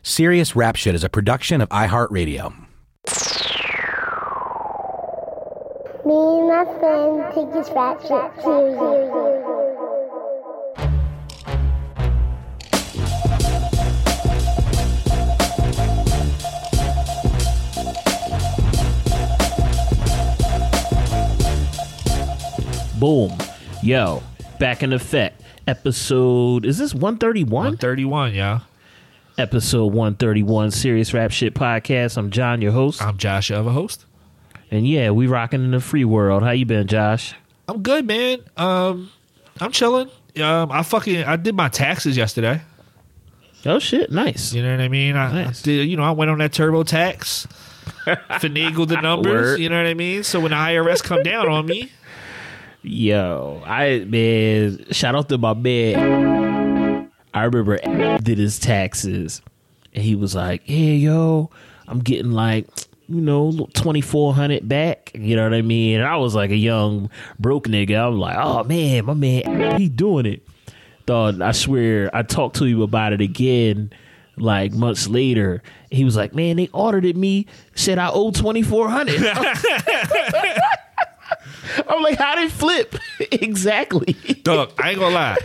Serious Rap Shit is a production of iHeartRadio. Me and my friend take this rap shit seriously. Boom. Yo, back in effect. Episode, is this 131? 131, yeah. Episode 131, Serious Rap Shit Podcast. I'm John, your host. I'm Josh, your other host. And yeah, we rocking in the free world. How you been, Josh? I'm good, man. I'm chilling. I did my taxes yesterday. Oh shit, nice. You know what I mean? Nice. I went on that TurboTax, finagled the numbers. Word. You know what I mean? So when the IRS come down on me, Yo, shout out to my man. I remember did his taxes, and he was like, "Hey, yo, I'm getting like, $2,400 back." You know what I mean? And I was like a young broke nigga. I'm like, "Oh man, my man, he doing it." Dog, I swear, I talked to him about it again, like months later. He was like, "Man, they audited me, said I owe $2,400." I'm like, how did it flip? Exactly. dog, I ain't gonna lie.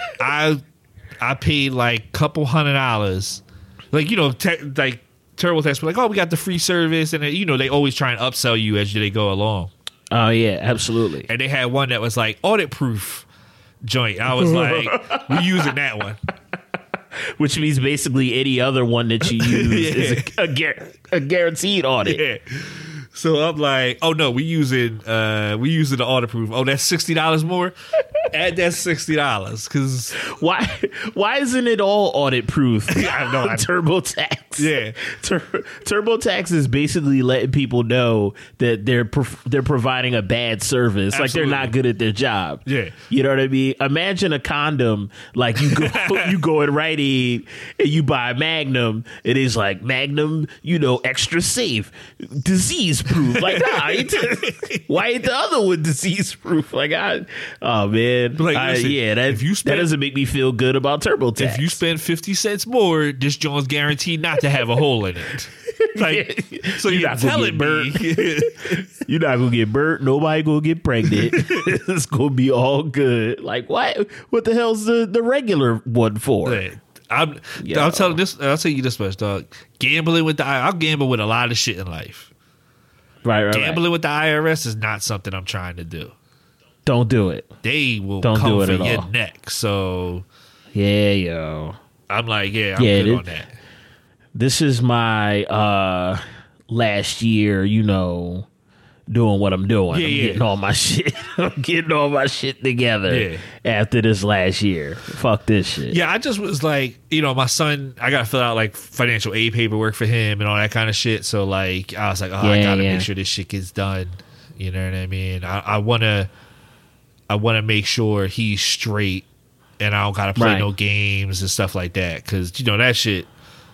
I paid like couple $100. Like, like TurboTax, like, oh, we got the free service, and they always try and upsell you as they go along. Oh yeah, absolutely. And they had one that was like audit proof joint. I was like, we using that one. Which means basically any other one that you use is a guaranteed audit. Yeah. So I'm like, oh no, we using the audit proof. Oh, that's $60 more. Add that $60 because why isn't it all audit proof? I know. TurboTax. Yeah. TurboTax is basically letting people know that they're providing a bad service. Absolutely. Like they're not good at their job. Yeah. You know what I mean? Imagine a condom, like you go in Rite Aid and you buy Magnum. It is like Magnum, extra safe, disease proof. Like, nah, why ain't the other one disease proof? Like, oh man. Like, listen, that doesn't make me feel good about TurboTax. If you spend 50 cents more, this joint's guaranteed not to have a hole in it. Like, so you're telling me you're not gonna get burnt. Nobody gonna get pregnant. It's gonna be all good. Like, what? What the hell's the regular one for? I'll tell you this much, dog. I'll gamble with a lot of shit in life. Right. Gambling with the IRS is not something I'm trying to do. Don't do it. They will Don't come do it for at your all. neck. So yeah, yo. I'm like, I'm good on that. This is my last year, doing what I'm doing. I'm getting all my shit. I'm getting all my shit together after this last year. Fuck this shit. Yeah, I just was like, my son, I got to fill out like financial aid paperwork for him and all that kind of shit. So like, I was like, I got to make sure this shit gets done. You know what I mean? I want to make sure he's straight and I don't got to play no games and stuff like that. Cause that shit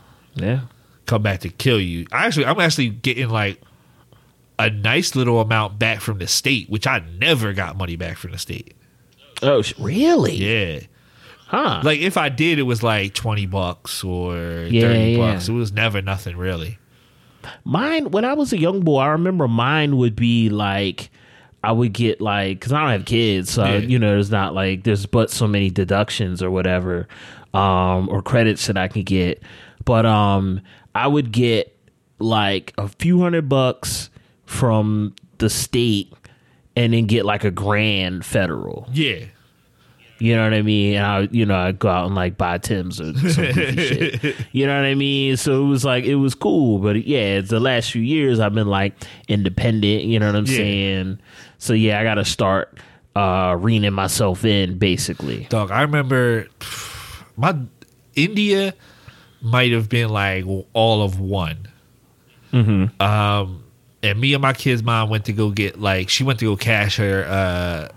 come back to kill you. I'm actually getting like a nice little amount back from the state, which I never got money back from the state. Oh, really? Yeah. Huh. Like if I did, it was like $20 or $30. It was never nothing really. Mine, when I was a young boy, I remember mine would be like, I would get like, because I don't have kids, so there's not like there's but so many deductions or whatever, or credits that I can get. But I would get like a few $100 from the state, and then get like $1,000 federal. Yeah. You know what I mean? And I'd go out and like buy Tim's or some goofy shit. You know what I mean? So it was cool. But yeah, it's the last few years I've been like independent, you know what I'm saying? So yeah, I got to start reining myself in basically. Dog, I remember my India might have been like all of one. Mm-hmm. And me and my kid's mom went to go get she went to go cash her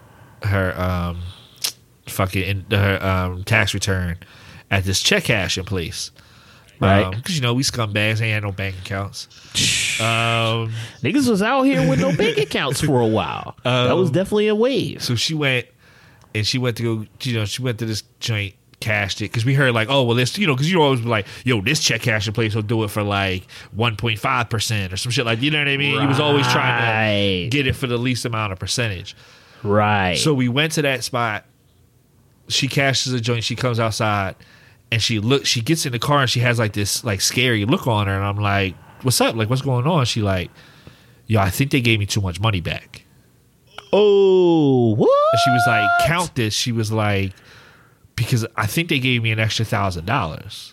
tax return at this check cashing place. Right. Because, we scumbags ain't had no bank accounts. Niggas was out here with no bank accounts for a while. That was definitely a wave. So she went to go, she went to this joint, cashed it because we heard like, oh well, this because you always be like, yo, this check cashing place will do it for like 1.5% or some shit like, you know what I mean? Right. He was always trying to get it for the least amount of percentage. Right. So we went to that spot. She cashes a joint. She comes outside and she gets in the car and she has like this like scary look on her. And I'm like, what's up? Like, what's going on? She like, yo, I think they gave me too much money back. Oh, what? And she was like, count this. She was like, because I think they gave me an extra $1,000.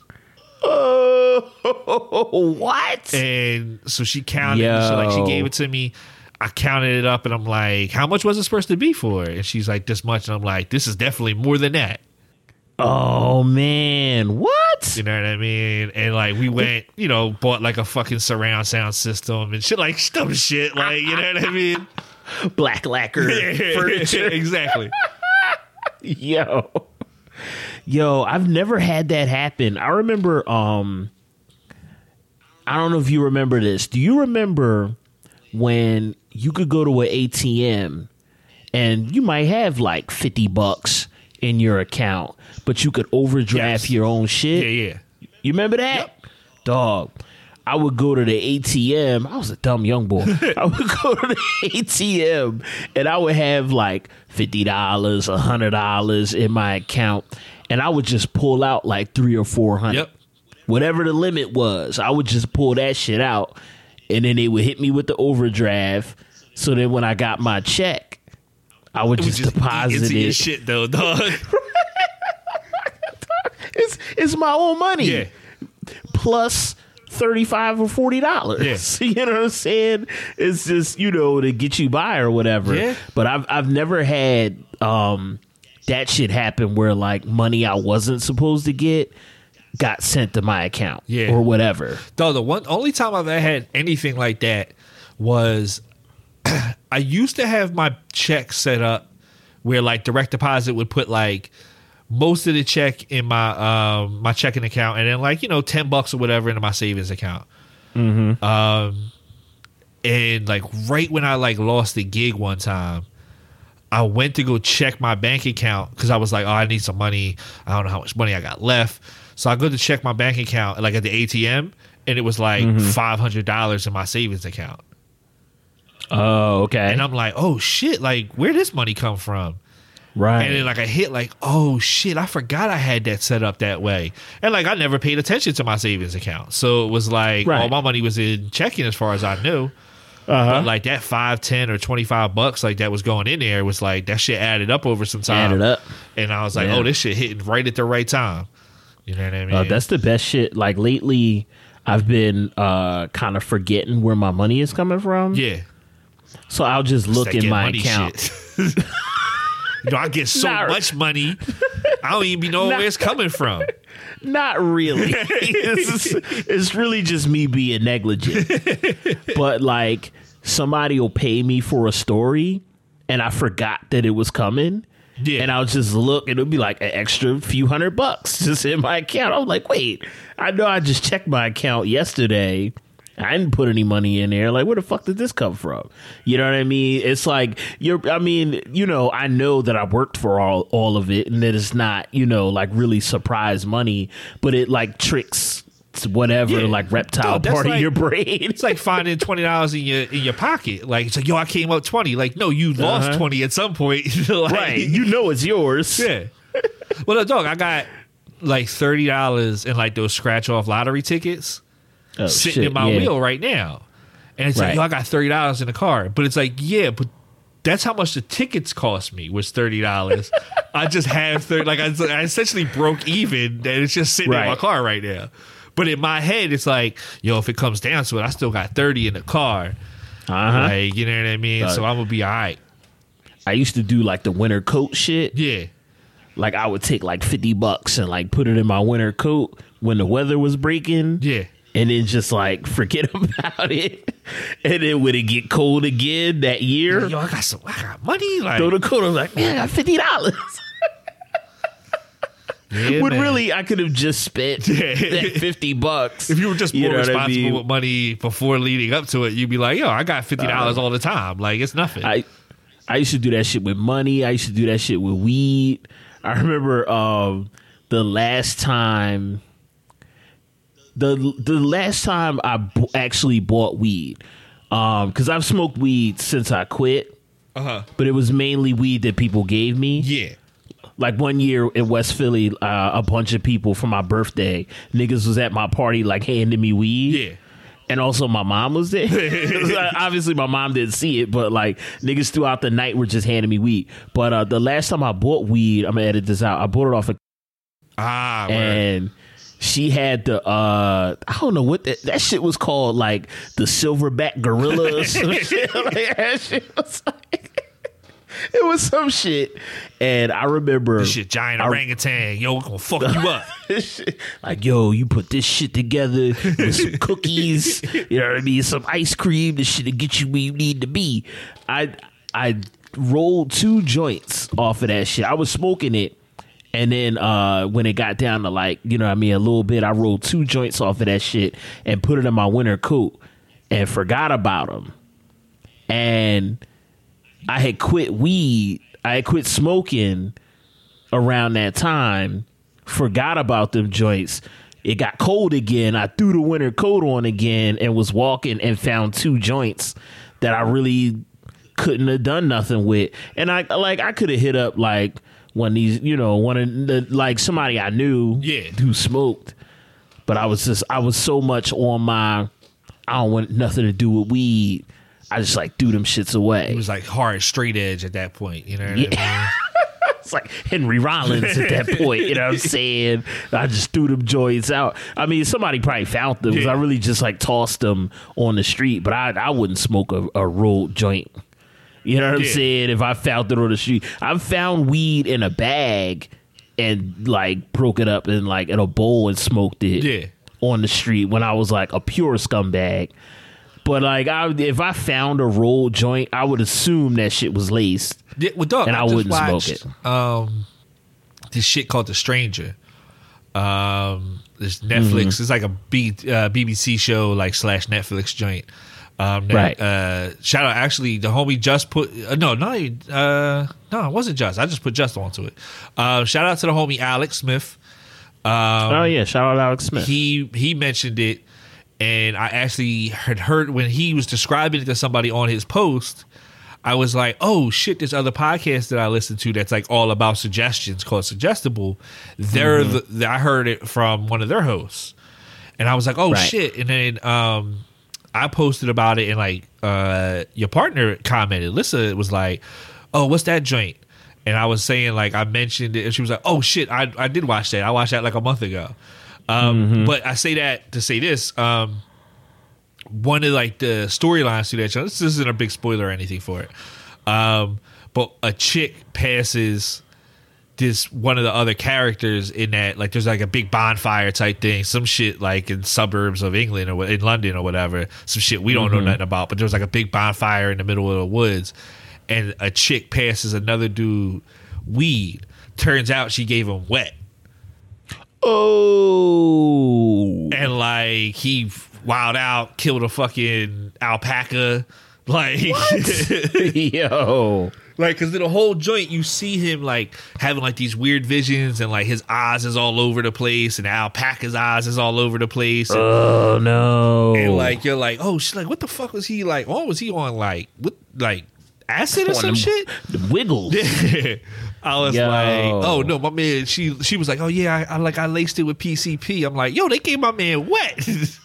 Oh, what? And so she counted. So she gave it to me. I counted it up and I'm like, how much was it supposed to be for? And she's like, this much. And I'm like, this is definitely more than that. Oh, man. What? You know what I mean? And like we went, bought like a fucking surround sound system and shit, like dumb shit. Like, you know what I mean? Black lacquer furniture. Exactly. Yo, I've never had that happen. I remember, I don't know if you remember this. Do you remember when you could go to an ATM and you might have like $50 in your account, but you could overdraft your own shit? Yeah. You remember that? Yep. Dog. I would go to the ATM. I was a dumb young boy. I would go to the ATM and I would have like $50, $100 in my account. And I would just pull out like $300 or $400. Yep. Whatever the limit was, I would just pull that shit out. And then they would hit me with the overdraft. So then when I got my check, I would just deposit it. Your shit though, dog. It's my own money. Yeah. Plus $35 or $40. Yeah. You know what I'm saying? It's just, to get you by or whatever. Yeah. But I've never had that shit happen where like money I wasn't supposed to get got sent to my account or whatever. Though the only time I've ever had anything like that was I used to have my check set up where like direct deposit would put like most of the check in my my checking account and then like $10 or whatever into my savings account. Mm-hmm. And like right when I like lost the gig one time, I went to go check my bank account because I was like, oh, I need some money. I don't know how much money I got left. So I go to check my bank account like at the ATM and it was like $500 in my savings account. Oh, okay. And I'm like, oh shit, like where'd this money come from? Right. And then like I hit like, oh shit, I forgot I had that set up that way. And like I never paid attention to my savings account. So it was like all my money was in checking as far as I knew. But like that $5, $10, or $25 like that was going in there was like that shit added up over some time. Added up. And I was like, oh, this shit hitting right at the right time. You know what I mean? That's the best shit. Like lately I've been kind of forgetting where my money is coming from. Yeah. So I'll just look in my account. I get so much money, I don't even know where it's coming from. Not really. It's really just me being negligent. But like somebody will pay me for a story and I forgot that it was coming. Yeah. And I'll just look and it'll be like an extra few $100 just in my account. I'm like, wait, I know I just checked my account yesterday. I didn't put any money in there. Like, where the fuck did this come from? You know what I mean? It's like I know that I worked for all of it and that it's not, like really surprise money, but it like tricks whatever like reptile part of your brain. It's like finding $20 in your pocket. Like it's like, yo, I came up 20. Like, no, you lost 20 at some point. Like, right. It's yours. Yeah. Well, dog, I got like $30 in like those scratch off lottery tickets. Sitting in my wheel right now. And it's like, yo, I got $30 in the car. But it's like, yeah, but that's how much the tickets cost me was $30. I just have 30. Like I essentially broke even and it's just sitting in my car right now. But in my head, it's like, yo, if it comes down to it, I still got 30 in the car. Like, you know what I mean? So I'm going to be all right. I used to do like the winter coat shit. Yeah. Like I would take like $50 and like put it in my winter coat when the weather was breaking. Yeah. And then just like forget about it. And then when it get cold again that year, yo, I got money. Like, throw the coat. I'm like, man, I got $50. Yeah, when really I could have just spent that $50. If you were just more responsible with money before leading up to it, you'd be like, yo, I got $50 all the time. Like, it's nothing. I used to do that shit with money. I used to do that shit with weed. I remember the last time I actually bought weed, because I've smoked weed since I quit, but it was mainly weed that people gave me. Yeah. Like one year in West Philly, a bunch of people for my birthday, niggas was at my party like handing me weed. Yeah. And also my mom was there. Obviously my mom didn't see it, but like niggas throughout the night were just handing me weed. But the last time I bought weed, I'm gonna edit this out. I bought it off of and she had the I don't know what that shit was called, like the silverback gorilla or some shit. Like that shit was like it was some shit. And I remember this shit giant orangutan, yo, we're gonna fuck you up. Like, yo, you put this shit together with some cookies, you know what I mean, some ice cream, this shit to get you where you need to be. I rolled 2 joints off of that shit. I was smoking it, and then when it got down to like, you know what I mean, a little bit, I rolled 2 joints off of that shit and put it in my winter coat and forgot about them. And I had quit weed. I had quit smoking around that time. Forgot about them joints. It got cold again. I threw the winter coat on again and was walking and found 2 joints that I really couldn't have done nothing with. And I could have hit up like one of these, you know, one of the, like somebody I knew who smoked. But I was so much on my, I don't want nothing to do with weed. I just like threw them shits away. It was like hard straight edge at that point, you know what I mean? It's like Henry Rollins at that point, you know what I'm saying? I just threw them joints out. I mean, somebody probably found them because I really just like tossed them on the street, but I wouldn't smoke a rolled joint. You know what I'm saying? If I found it on the street. I've found weed in a bag and like broke it up in like in a bowl and smoked it on the street when I was like a pure scumbag. But like, if I found a rolled joint, I would assume that shit was laced, dog, and I wouldn't smoke it. This shit called The Stranger. This Netflix. It's like a BBC show, like / Netflix joint. Right. Shout out. Actually, the homie just put no, it wasn't just. I just put just onto it. Shout out to the homie Alex Smith. Shout out Alex Smith. He mentioned it. And I actually had heard when he was describing it to somebody on his post, I was like, oh shit, this other podcast that I listen to that's like all about suggestions called Suggestible. I heard it from one of their hosts. And I was like, oh shit. And then I posted about it and like your partner commented. Lissa was like, oh, what's that joint? And I was saying like I mentioned it and she was like, oh shit, I did watch that. I watched that like a month ago. But I say that to say this. One of like the storylines to that show. This isn't a big spoiler or anything for it. But a chick passes this one of the other characters in that, like there's like a big bonfire type thing, some shit like in suburbs of England or in London or whatever, some shit we don't know nothing about. But there was like a big bonfire in the middle of the woods, and a chick passes another dude weed. Turns out she gave him wet. Oh, and like he wild out, killed a fucking alpaca. Like, yo, like, because in the whole joint, you see him like having like these weird visions, and like his eyes is all over the place, and the alpaca's eyes is all over the place. And, oh no! And like you're like, oh shit, like what the fuck was he like? Oh, was he on like what, like acid or some shit? The wiggles. I was like, oh no, my man. She was like, oh yeah, I laced it with PCP. I'm like, yo, they gave my man wet.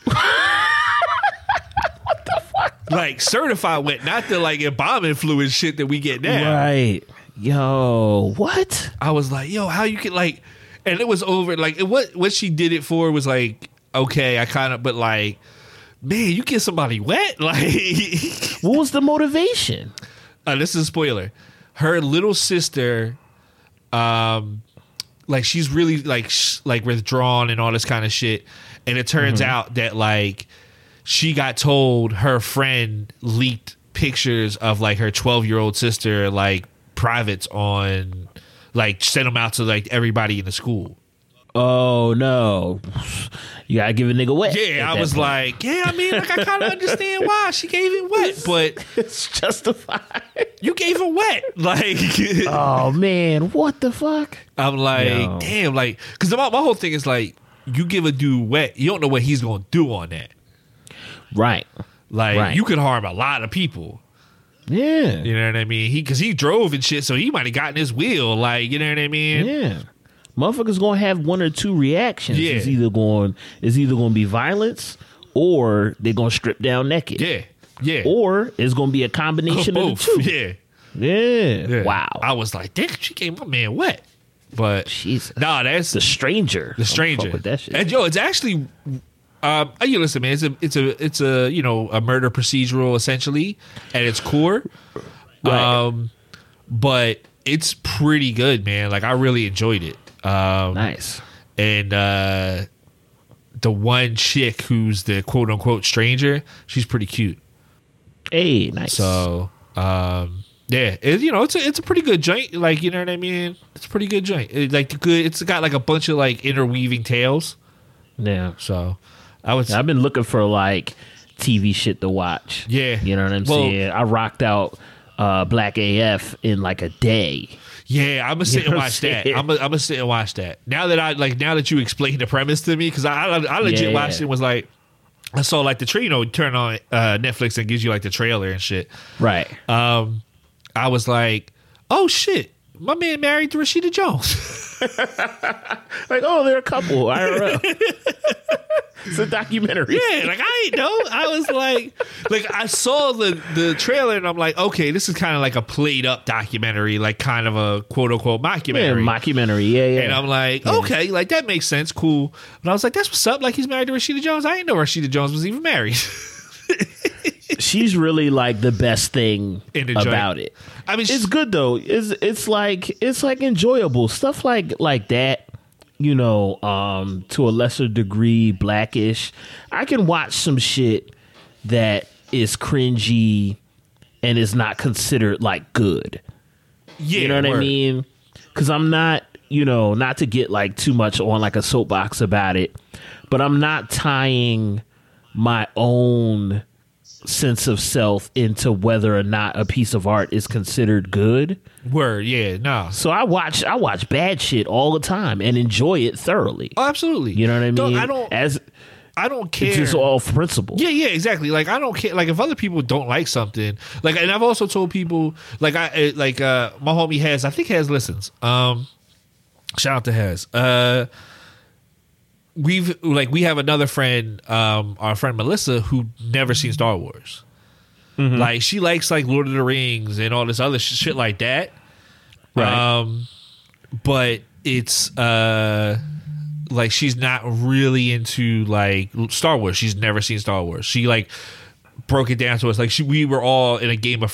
What the fuck? Like certified wet, not the like embalming fluid shit that we get now. Right. Yo, what? I was like, yo, how you can like, and it was over. Like what she did it for was like, okay, I kind of, but like, man, you get somebody wet. Like, what was the motivation? This is a spoiler. Her little sister, like she's really like withdrawn and all this kind of shit, and it turns out that like she got told her friend leaked pictures of like her 12-year-old sister like privates on, like sent them out to like everybody in the school. Oh no, you gotta give a nigga wet. Yeah, I was like, yeah, I mean, like I kind of understand why she gave him wet, but it's justified. you gave him wet, like. Oh man, what the fuck? I'm like, damn, like, because my whole thing is like, you give a dude wet, you don't know what he's gonna do on that. Right. Like, you could harm a lot of people. Yeah. You know what I mean? Because he drove and shit, so he might have gotten his wheel. Like, you know what I mean? Yeah. Motherfuckers gonna have one or two reactions. Yeah. It's either going to be violence or they're gonna strip down naked. Yeah. Yeah. Or it's gonna be a combination of the two. Yeah. Yeah. Wow. I was like, damn, she gave my man wet. But Jesus. nah, that's The Stranger. The Stranger. Fuck with that shit. And yo, it's actually you listen, man, it's a you know, a murder procedural essentially at its core. Right. But it's pretty good, man. Like, I really enjoyed it. Nice. And the one chick who's the quote unquote stranger, she's pretty cute. Hey, nice. So yeah, it's a pretty good joint. Like, you know what I mean? It's a pretty good joint. It's got like a bunch of like interweaving tales. Yeah. So I've been looking for like TV shit to watch. Yeah. You know what I'm saying? I rocked out Black AF in like a day. Yeah, I'm gonna sit and know what watch I'm that. saying? I'm gonna sit and watch that. Now that you explained the premise to me, because I legit watched it and was like, I saw like the trailer, turn on Netflix and gives you like the trailer and shit. Right. I was like, oh shit, my man married to Rashida Jones. Like, oh, they're a couple. IRL. It's a documentary. Yeah, like I ain't know. I was like I saw the trailer and I'm like, okay, this is kind of like a played up documentary, like kind of a quote unquote mockumentary. Yeah, mockumentary. Yeah. And I'm like, okay, like that makes sense, cool. But I was like, that's what's up. Like, he's married to Rashida Jones. I didn't know Rashida Jones was even married. She's really like the best thing In the about joint. it. I mean, It's good though. It's like enjoyable stuff like that. You know, to a lesser degree, Blackish. I can watch some shit that is cringy and is not considered like good. yeah, You know what I word. mean? Because I'm not, not to get like too much on like a soapbox about it, but I'm not tying my own sense of self into whether or not a piece of art is considered good. Word, yeah, no. So I watch bad shit all the time and enjoy it thoroughly. Oh, absolutely. You know what I mean? I don't care. It's just all principle. Yeah, exactly. Like, I don't care. Like, if other people don't like something, like, and I've also told people, like, my homie has listens. Shout out to Has. We have another friend, our friend Melissa, who never seen Star Wars. Mm-hmm. Like, she likes like Lord of the Rings and all this other shit like that. Right. But it's like, she's not really into like Star Wars. She's never seen Star Wars. She like broke it down to us like we were all in a Game of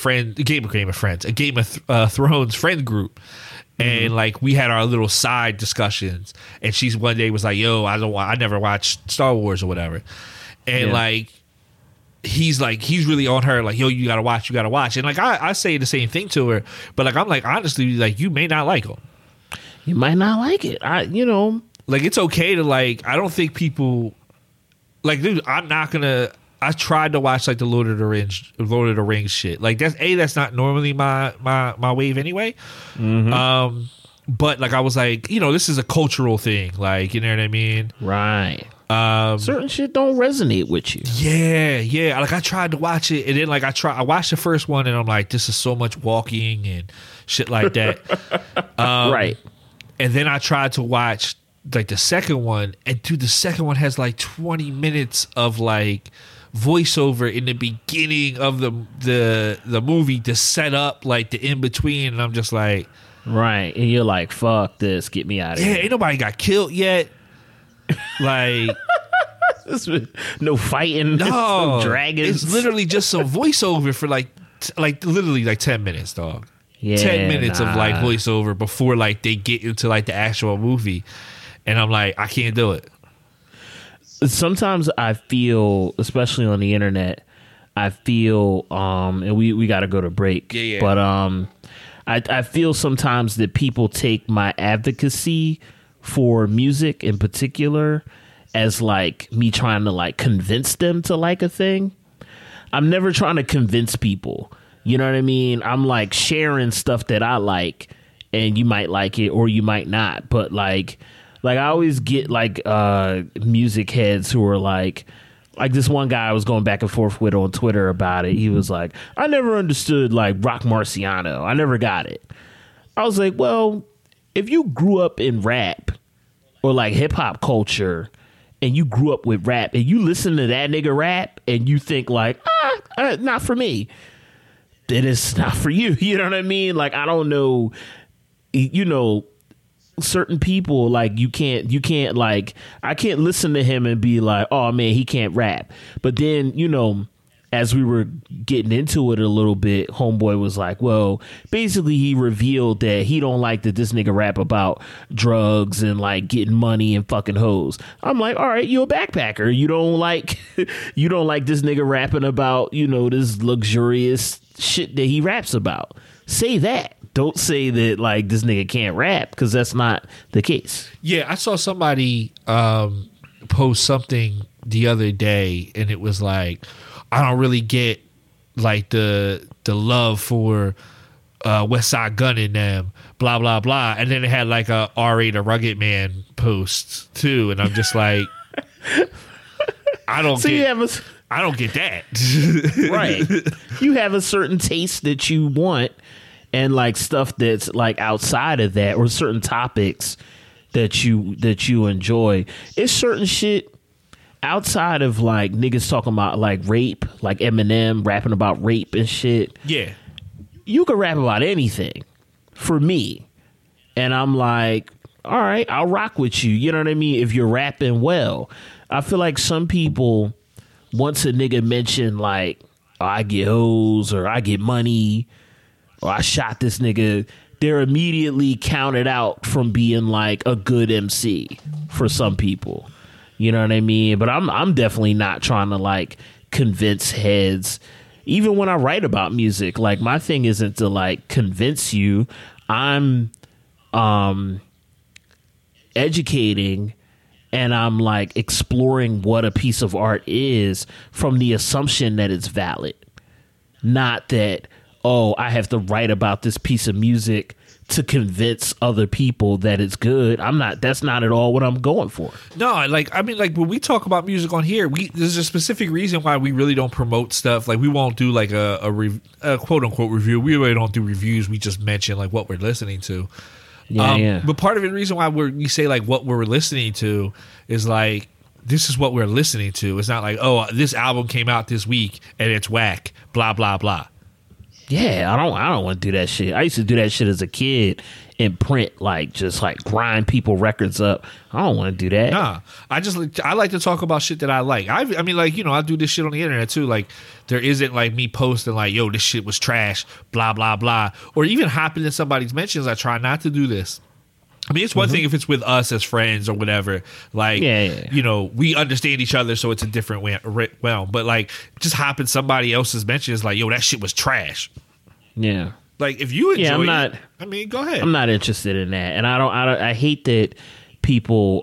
Thrones friend group. And like, we had our little side discussions, and she's one day was like, "Yo, I never watched Star Wars or whatever," and like, he's really on her like, "Yo, you gotta watch," and like, I say the same thing to her, but like, I'm like, honestly, like, you may not like them. You might not like it. Like, it's okay to like. I don't think people like, dude. I tried to watch like the Lord of the Rings shit. Like, that's not normally my wave anyway. Mm-hmm. But like, I was like, this is a cultural thing. Like, you know what I mean? Right. Certain shit don't resonate with you. Yeah. Like, I tried to watch it, and then like I watched the first one, and I'm like, this is so much walking and shit like that. Right. And then I tried to watch like the second one, and dude, the second one has like 20 minutes of like voiceover in the beginning of the movie to set up like the in between, and I'm just like, right, and you're like, fuck this, get me out of here. Ain't nobody got killed yet. Like, no fighting, no dragons. It's literally just some voiceover for like literally like 10 minutes, dog. 10 minutes of like voiceover before like they get into like the actual movie, and I'm like, I can't do it. Sometimes I feel, especially on the internet, and we got to go to break. Yeah. But I feel sometimes that people take my advocacy for music in particular as like me trying to like convince them to like a thing. I'm never trying to convince people. You know what I mean? I'm like sharing stuff that I like, and you might like it or you might not. But like I always get like music heads who are like this one guy I was going back and forth with on Twitter about it. He was like, I never understood like Rock Marciano. I never got it. I was like, well, if you grew up in rap or like hip hop culture and you grew up with rap and you listen to that nigga rap and you think like, not for me, then it's not for you. You know what I mean? Like, I don't know, you know, certain people, like you can't like, I can't listen to him and be like, oh man, he can't rap. But then, you know, as we were getting into it a little bit, homeboy was like, well, basically he revealed that he don't like that this nigga rap about drugs and like getting money and fucking hoes. I'm like, all right, you a backpacker. You don't like this nigga rapping about, you know, this luxurious shit that he raps about. Say that. Don't say that like this nigga can't rap, because that's not the case. Yeah, I saw somebody post something the other day, and it was like, I don't really get like the love for West Side Gun in them, blah blah blah, and then it had like a R.A. the Rugged Man post too, and I'm just like, I don't get that. Right. You have a certain taste that you want, and like stuff that's like outside of that, or certain topics that you enjoy. It's certain shit outside of like niggas talking about like rape, like Eminem rapping about rape and shit. Yeah. You can rap about anything for me. And I'm like, all right, I'll rock with you. You know what I mean? If you're rapping well. I feel like some people, once a nigga mention like, oh, I get hoes or I get money or I shot this nigga, they're immediately counted out from being like a good MC for some people. You know what I mean? But I'm definitely not trying to like convince heads. Even when I write about music, like my thing isn't to like convince you. I'm educating, and I'm like exploring what a piece of art is from the assumption that it's valid. Not that, oh, I have to write about this piece of music to convince other people that it's good. That's not at all what I'm going for. No, like, I mean, like when we talk about music on here, there's a specific reason why we really don't promote stuff. Like we won't do like a quote unquote review. We really don't do reviews. We just mention like what we're listening to. Yeah. But part of the reason why we say like what we're listening to is like, this is what we're listening to. It's not like, oh, this album came out this week and it's whack, blah, blah, blah. Yeah, I don't want to do that shit. I used to do that shit as a kid in print, like just like grind people records up. I don't want to do that. Nah, I like to talk about shit that I like. I mean, like, you know, I do this shit on the internet too. Like, there isn't like me posting like, yo, this shit was trash, blah blah blah, or even hopping in somebody's mentions. I try not to do this. I mean, it's one thing if it's with us as friends or whatever. Like, you know, we understand each other, so it's a different realm. But like, just hopping somebody else's mentions, like, yo, that shit was trash. Yeah. Like, if you enjoy it, I mean, go ahead. I'm not interested in that, and I hate that people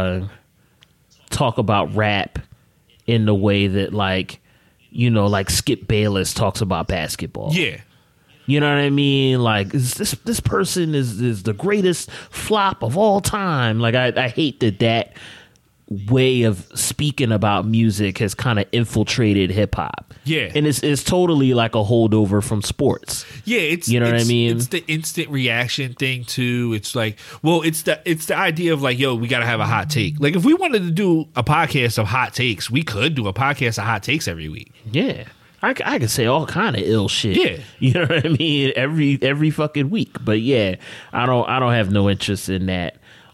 talk about rap in the way that, like, you know, like Skip Bayless talks about basketball. Yeah. You know what I mean? Like, this person is the greatest flop of all time. Like, I hate that way of speaking about music has kind of infiltrated hip hop. Yeah. And it's totally like a holdover from sports. Yeah, you know what I mean? It's the instant reaction thing too. It's like, well, it's the idea of like, yo, we gotta have a hot take. Like, if we wanted to do a podcast of hot takes, we could do a podcast of hot takes every week. Yeah. I could say all kind of ill shit. Yeah. You know what I mean? Every fucking week. But yeah, I don't have no interest in that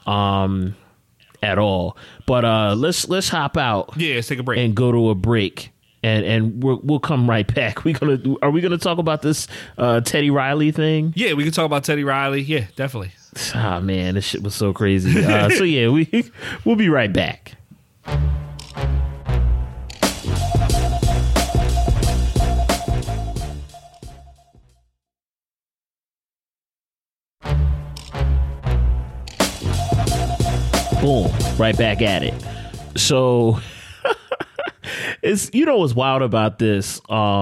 at all. But let's hop out. Yeah, let's take a break and go to a break. And we'll come right back. Are we gonna talk about this Teddy Riley thing? Yeah, we can talk about Teddy Riley. Yeah, definitely. Ah, man, this shit was so crazy. So yeah, we'll be right back. boom, right back at it. So it's, you know what's wild about this?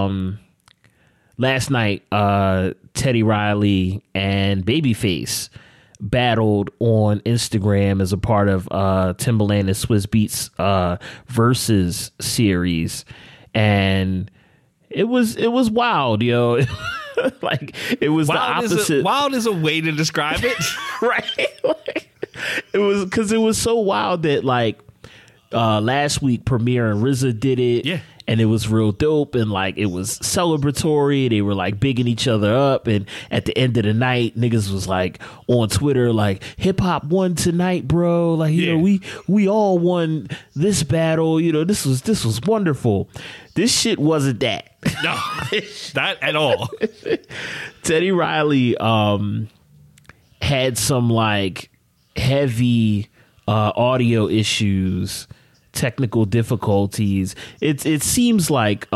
Last night, Teddy Riley and Babyface battled on Instagram as a part of Timbaland and Swizz Beatz Versus series, and it was wild, yo. Like, it was wild, the opposite. Wild is a way to describe it. Right? Like, it was, because it was so wild that, like, last week Premier and RZA did it. Yeah. And it was real dope, and like it was celebratory. They were like bigging each other up, and at the end of the night, niggas was like on Twitter like, hip hop won tonight, bro. Like, you know, we all won this battle. You know, this was wonderful. This shit wasn't that. No, not at all. Teddy Riley had some like heavy audio issues, technical difficulties. It seems like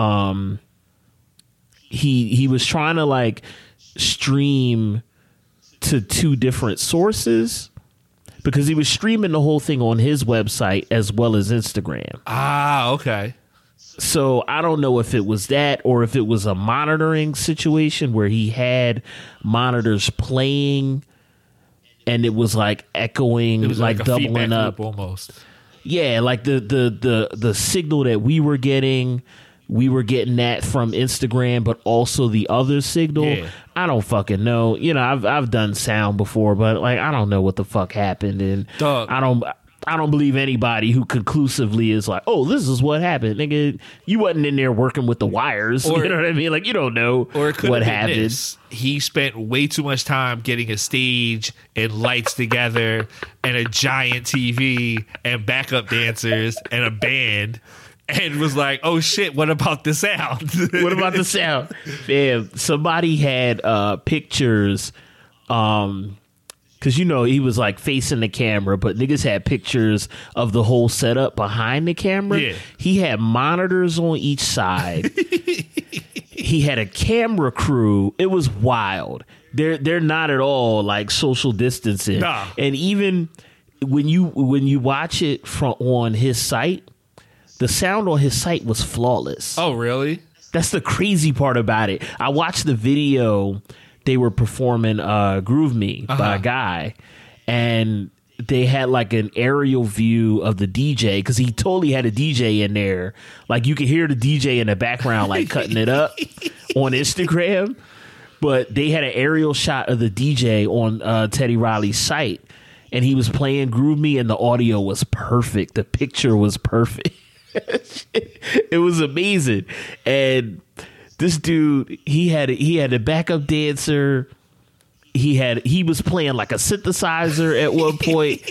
he was trying to like stream to two different sources, because he was streaming the whole thing on his website as well as Instagram. Ah, okay. So I don't know if it was that or if it was a monitoring situation where he had monitors playing and it was like echoing, it was like doubling up almost. Yeah, like the signal that we were getting that from Instagram, but also the other signal. Yeah. I don't fucking know. You know, I've done sound before, but like I don't know what the fuck happened, and Dog. I don't believe anybody who conclusively is like, oh, this is what happened, nigga. You wasn't in there working with the wires. Or, you know what I mean? Like, you don't know what happened. This. He spent way too much time getting a stage and lights together and a giant TV and backup dancers and a band, and was like, oh shit, what about the sound? What about the sound? Man, somebody had pictures, because, you know, he was like facing the camera, but niggas had pictures of the whole setup behind the camera. Yeah. He had monitors on each side. He had a camera crew. It was wild. They're not at all like social distancing. Nah. And even when you watch it on his site, the sound on his site was flawless. Oh, really? That's the crazy part about it. I watched the video. They were performing Groove Me by a guy, and they had like an aerial view of the DJ, because he totally had a DJ in there. Like, you could hear the DJ in the background like cutting it up on Instagram, but they had an aerial shot of the DJ on Teddy Riley's site, and he was playing Groove Me, and the audio was perfect. The picture was perfect. It was amazing. And this dude, he had a backup dancer. He was playing like a synthesizer at one point.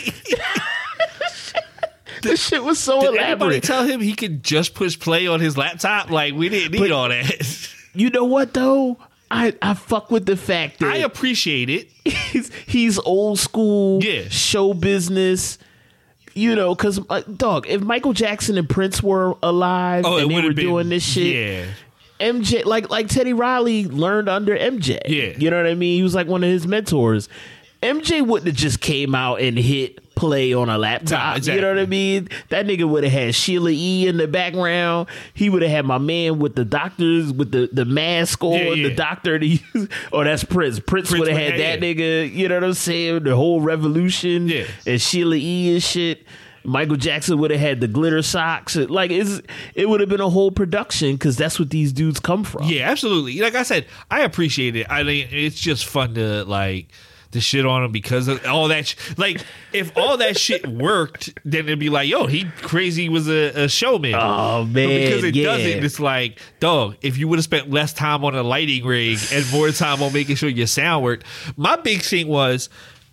This shit was so elaborate. Anybody tell him he could just push play on his laptop? Like, we didn't need all that. You know what though? I fuck with the fact that I appreciate it. He's old school, show business. You know, because dog, if Michael Jackson and Prince were alive and they were doing this shit, MJ, like Teddy Riley learned under MJ. Yeah. You know what I mean? He was like one of his mentors. MJ wouldn't have just came out and hit play on a laptop. Nah, exactly. You know what I mean? That nigga would have had Sheila E. in the background. He would have had my man with the doctors, with the mask on, the doctor to use. Oh, that's Prince. Prince would have had that nigga, you know what I'm saying? The whole revolution. Yeah. And Sheila E. and shit. Michael Jackson would have had the glitter socks. Like, it would have been a whole production, because that's what these dudes come from. Yeah, absolutely. Like I said, I appreciate it. I mean, it's just fun to like to shit on him because of all that. Like, if all that shit worked, then it'd be like, yo, he crazy was a showman. Oh man, but because it doesn't, it's like, dog, if you would have spent less time on a lighting rig and more time on making sure your sound worked. My big thing was,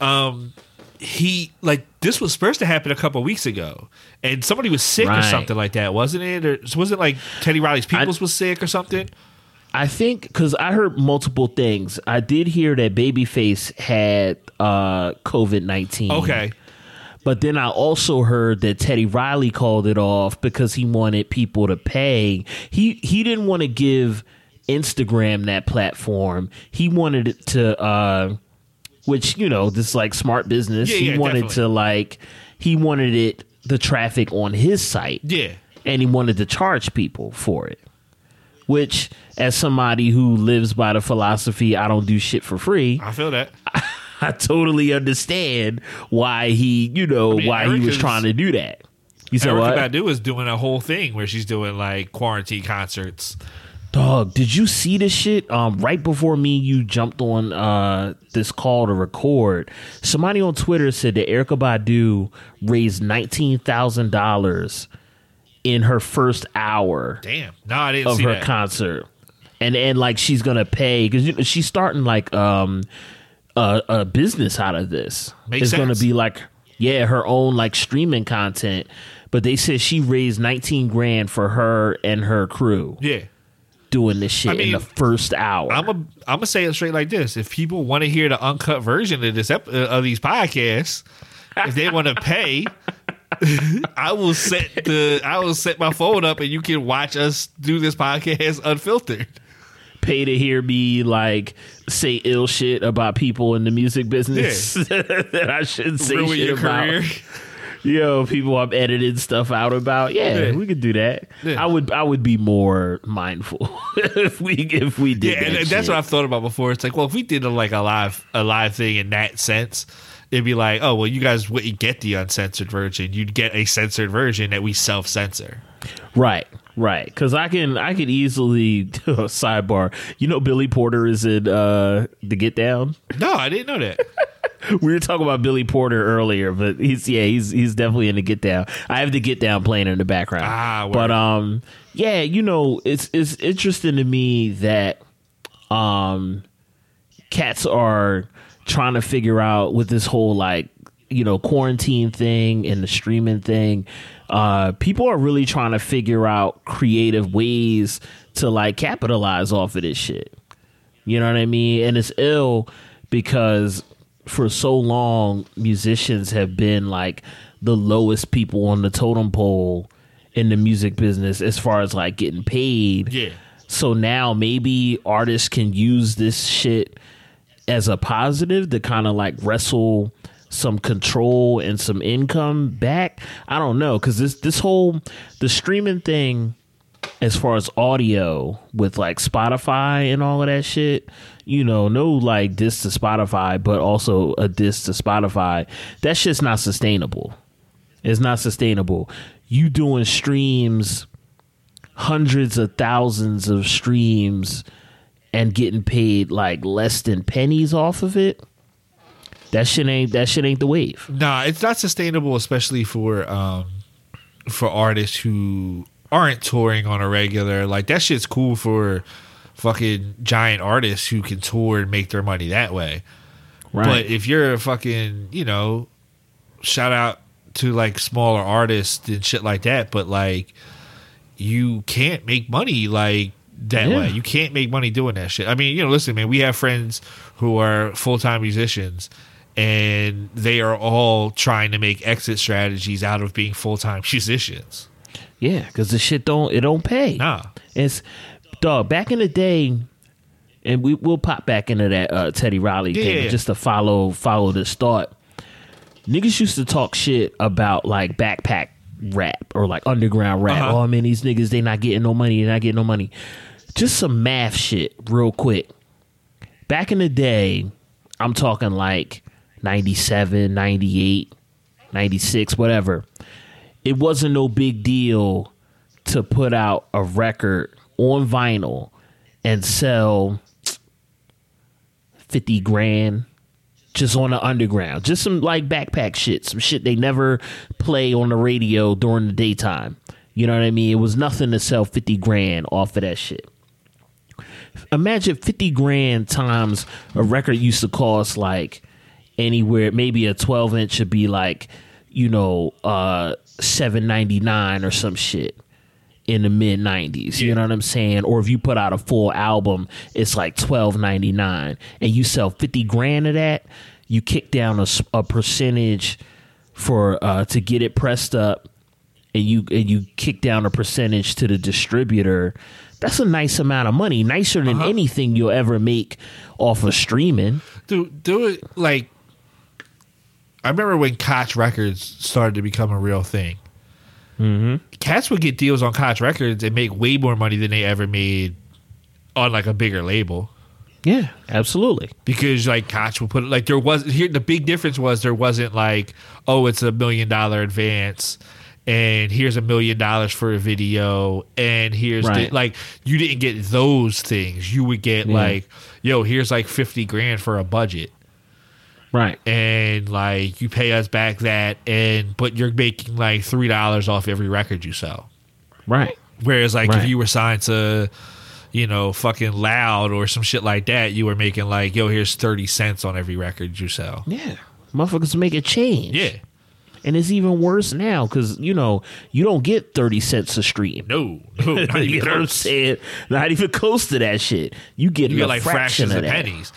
this was supposed to happen a couple of weeks ago, and somebody was sick or something like that, wasn't it? Or was it like Teddy Riley's Peoples was sick or something? I think, because I heard multiple things. I did hear that Babyface had COVID-19. Okay. But then I also heard that Teddy Riley called it off because he wanted people to pay. He didn't want to give Instagram that platform. He wanted it to, which, you know, this like smart business. He wanted to like he wanted the traffic on his site. Yeah. And he wanted to charge people for it. Which, as somebody who lives by the philosophy, I don't do shit for free. I feel that. I totally understand why he, why he was trying to do that. You said what? Erykah Badu is doing a whole thing where she's doing like quarantine concerts. Dog, did you see this shit? Right before you jumped on this call to record, somebody on Twitter said that Erykah Badu raised $19,000 in her first hour. Damn, no, I didn't of see her that. concert, and like she's gonna pay because she's starting like a business out of this. Makes sense. Gonna be like her own like streaming content. But they said she raised $19,000 for her and her crew. Yeah. Doing this shit in the first hour. I'm gonna say it straight like this: if people want to hear the uncut version of this of these podcasts, if they want to pay, I will set my phone up and you can watch us do this podcast unfiltered. Pay to hear me like say ill shit about people in the music business that I shouldn't say Ruin shit your about. career. People I'm editing stuff out about. Yeah, we could do that. Yeah. I would be more mindful if we did. Yeah, and that's what I've thought about before. It's like, well, if we did a live thing in that sense, it'd be like, oh, well, you guys wouldn't get the uncensored version. You'd get a censored version that we self-censor. Right. Because I could easily sidebar. Billy Porter is in The Get Down. No, I didn't know that. We were talking about Billy Porter earlier, but he's definitely in The Get Down. I have The Get Down playing in the background. But it's interesting to me that cats are trying to figure out with this whole quarantine thing and the streaming thing. People are really trying to figure out creative ways to capitalize off of this shit. You know what I mean? And it's ill because for so long, musicians have been the lowest people on the totem pole in the music business as far as getting paid. Yeah. So now maybe artists can use this shit as a positive to kind of wrestle some control and some income back. I don't know, because the streaming thing as far as audio with Spotify and all of that shit, no diss to Spotify, but also a diss to Spotify. That shit's not sustainable. It's not sustainable. You doing streams, hundreds of thousands of streams, and getting paid less than pennies off of it. That shit ain't the wave. Nah, it's not sustainable, especially for artists who aren't touring on a regular. That shit's cool for fucking giant artists who can tour and make their money that way. Right. But if you're a fucking, shout out to smaller artists and shit like that, but you can't make money that way. You can't make money doing that shit. I mean, listen, man, we have friends who are full-time musicians and they are all trying to make exit strategies out of being full-time musicians. Yeah, because the shit don't pay. Nah. It's back in the day, and we'll pop back into that Teddy Riley thing just to follow this thought. Niggas used to talk shit about backpack rap or underground rap. Uh-huh. Oh man, these niggas, they not getting no money. Just some math shit real quick. Back in the day, I'm talking 97, 98, 96, whatever. It wasn't no big deal to put out a record on vinyl and sell 50 grand just on the underground. Just some backpack shit. Some shit they never play on the radio during the daytime. You know what I mean? It was nothing to sell 50 grand off of that shit. Imagine 50 grand times a record used to cost anywhere, maybe a 12-inch should be $7.99 or some shit in the mid 90s. You know what I'm saying? Or if you put out a full album, it's $12.99 and you sell 50 grand of that, you kick down a percentage for to get it pressed up, and you kick down a percentage to the distributor. That's a nice amount of money, nicer than anything you'll ever make off of streaming. Do it I remember when Koch Records started to become a real thing. Mm-hmm. Cats would get deals on Koch Records and make way more money than they ever made on like a bigger label. Yeah, absolutely. Because like Koch would put it like there was here. The big difference was there wasn't like, oh, it's $1 million advance, and here's $1 million for a video, and here's like you didn't get those things. You would get like, yo, here's like $50,000 for a budget. Right. And like you pay us back that, but you're making like $3 off every record you sell. Right. Whereas like if you were signed to, you know, fucking Loud or some shit like that, you were making like, yo, here's 30 cents on every record you sell. Yeah. Motherfuckers make a change. Yeah. And it's even worse now because, you know, you don't get 30 cents a stream. No, not even you know what I'm saying? Not even close to that shit. You get like fractions of pennies.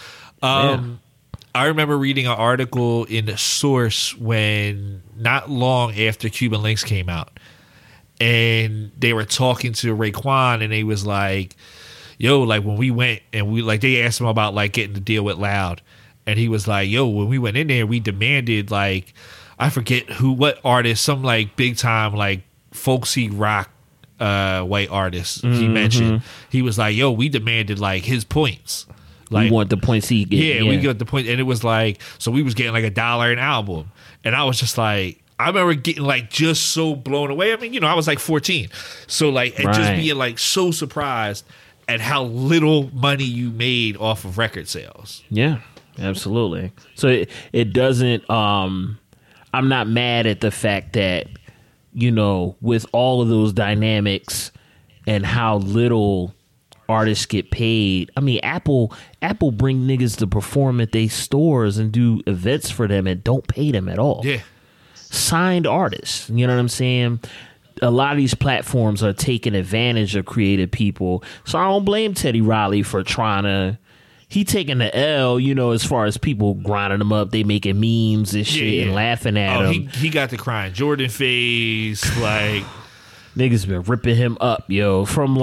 I remember reading an article in The Source when not long after Cuban Links came out, and they were talking to Raekwon, and they was like, yo, like when we went and we like, they asked him about like getting the deal with Loud, and he was like, yo, when we went in there, we demanded like, I forget what artist, some like big time like folksy rock white artist he mentioned. He was like, yo, we demanded like his points. Like, we want the points he get. Yeah, we got the point. And it was like, so we was getting like $1 an album. And I was just like, I remember getting like just so blown away. I mean, you know, I was like 14. So like, and just being like so surprised at how little money you made off of record sales. Yeah, absolutely. So it doesn't, I'm not mad at the fact that, you know, with all of those dynamics and how little artists get paid. I mean, Apple bring niggas to perform at their stores and do events for them and don't pay them at all. Yeah. Signed artists. You know what I'm saying? A lot of these platforms are taking advantage of creative people. So I don't blame Teddy Riley for he taking the L, you know, as far as people grinding him up, they making memes and shit and laughing at him. He got the crying Jordan face, like niggas been ripping him up, yo,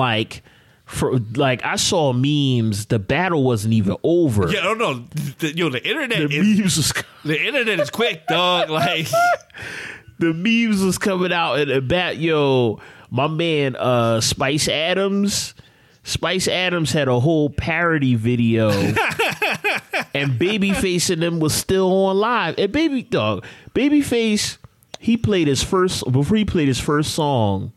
I saw memes. The battle wasn't even over. Yeah, I don't know. The internet. The internet is quick, dog. Like the memes was coming out in the bat. Yo, my man, Spice Adams. Spice Adams had a whole parody video, and Babyface and them was still on live. And Babyface, before he played his first song.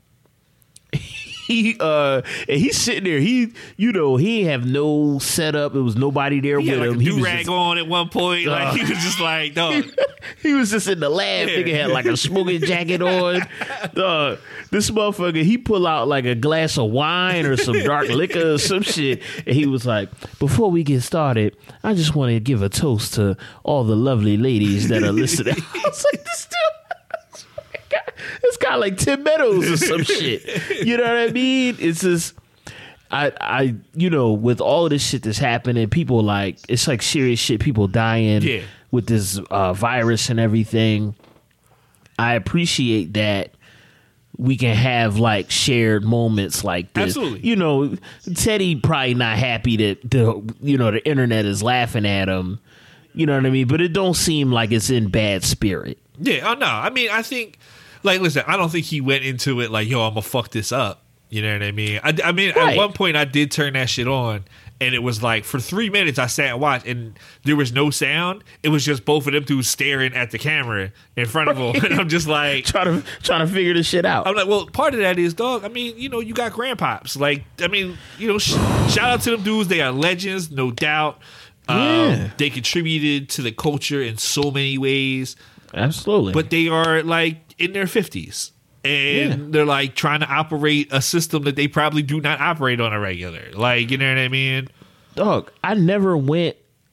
And he's sitting there. He ain't have no setup. It was nobody there with him. He had like a do-rag on at one point. Like he was just like, dog. He was just in the lab. Nigga had like a smoking jacket on. Dog, this motherfucker, he pull out like a glass of wine or some dark liquor or some shit. And he was like, before we get started, I just want to give a toast to all the lovely ladies that are listening. I was like, this dude. It's got like Tim Meadows or some shit. You know what I mean? It's just, I with all of this shit that's happening, people like, it's like serious shit. People dying with this virus and everything. I appreciate that we can have like shared moments like this. Absolutely. You know, Teddy probably not happy that the internet is laughing at him. You know what I mean? But it don't seem like it's in bad spirit. Yeah, no. I mean, I think, like, listen, I don't think he went into it like, yo, I'm gonna fuck this up. You know what I mean? I mean, at one point I did turn that shit on, and it was like for 3 minutes I sat and watched, and there was no sound. It was just both of them dudes staring at the camera in front of them, and I'm just like trying to figure this shit out. I'm like, well, part of that is, dog. I mean, you know, you got grandpops. Like, I mean, you know, shout out to them dudes. They are legends, no doubt. They contributed to the culture in so many ways. Absolutely. But they are like in their 50s. And they're like trying to operate a system that they probably do not operate on a regular. Like, you know what I mean? Dog, I never went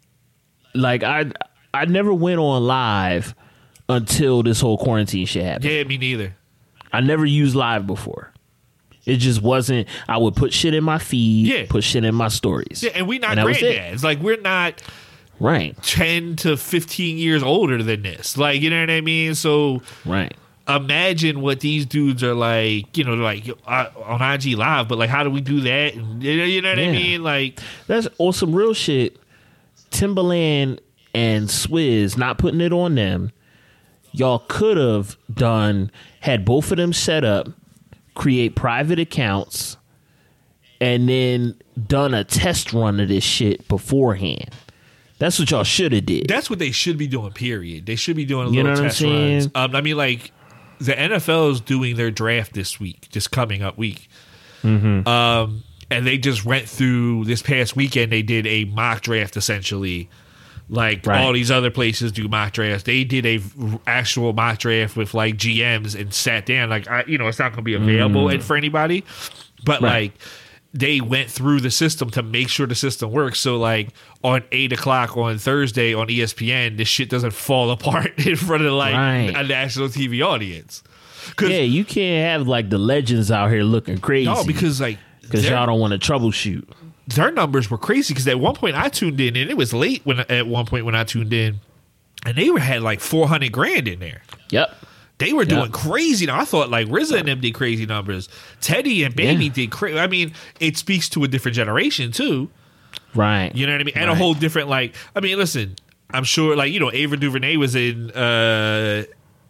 I never went on live until this whole quarantine shit happened. Yeah, me neither. I never used live before. It just wasn't. I would put shit in my feed, put shit in my stories. Yeah, and we not granddads. Like, we're not 10 to 15 years older than this. Like, you know what I mean? So imagine what these dudes are like, you know, like on IG Live, but like, how do we do that? And, you know what I mean? Like, that's awesome, real shit. Timbaland and Swizz, not putting it on them, y'all could have had both of them set up, create private accounts, and then done a test run of this shit beforehand. That's what y'all should have did. That's what they should be doing, period. They should be doing You know little what test I'm saying? runs. I mean, like, the NFL is doing their draft this week, this coming up week. And they just went through this past weekend. They did a mock draft, essentially. Like, all these other places do mock drafts. They did a actual mock draft with, like, GMs and sat down. Like, it's not going to be available for anybody. But, like, they went through the system to make sure the system works. So, like, on 8 o'clock on Thursday on ESPN, this shit doesn't fall apart in front of, like, a national TV audience. Yeah, you can't have, like, the legends out here looking crazy. No, because, like... Because y'all don't want to troubleshoot. Their numbers were crazy, because at one point I tuned in, and it was late at one point when I tuned in, and they had, like, $400,000 in there. Yep. They were doing crazy. Now, I thought, like, RZA and them did crazy numbers. Teddy and Baby did crazy. I mean, it speaks to a different generation, too. Right. You know what I mean? And a whole different, like... I mean, listen, I'm sure, like, Ava DuVernay was in the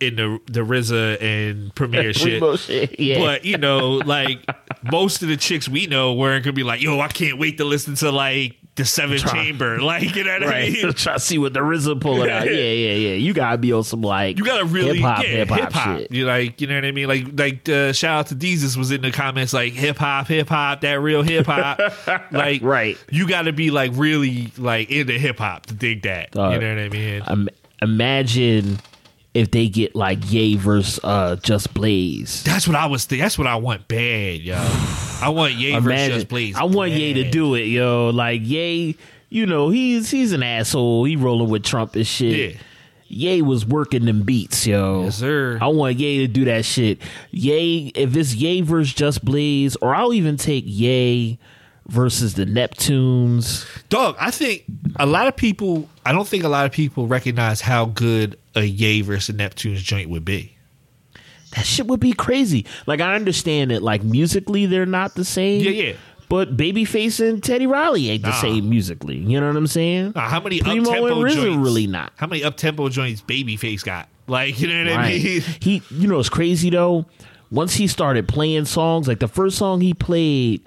RZA and Premier shit. Yeah. But, like, most of the chicks we know weren't going to be like, yo, I can't wait to listen to, like, the Seventh Chamber. Like, you know what I mean? Try to see what the RZA pulling out. Yeah. You got to be on some, like, you gotta really hip-hop shit. You like, you know what I mean? Like shout out to Deezus was in the comments, like, hip-hop, that real hip-hop. Like, you got to be, like, really, like, into hip-hop to dig that. You know what I mean? Imagine... if they get, like, Ye versus Just Blaze. That's what I was thinking. That's what I want bad, yo. I want Ye versus Just Blaze. I want Ye to do it, yo. Like, Ye, he's an asshole. He rolling with Trump and shit. Yeah. Ye was working them beats, yo. Yes, sir. I want Ye to do that shit. Ye, if it's Ye versus Just Blaze, or I'll even take Ye versus the Neptunes. Dog, I don't think a lot of people recognize how good a Ye versus Neptune's joint would be. That shit would be crazy. Like, I understand that, like, musically they're not the same. Yeah. But Babyface and Teddy Riley ain't the same musically. You know what I'm saying? How many Primo up-tempo and RZA joints? Really not. How many up-tempo joints Babyface got? Like, you know what I mean? He, it's crazy though. Once he started playing songs, like the first song he played,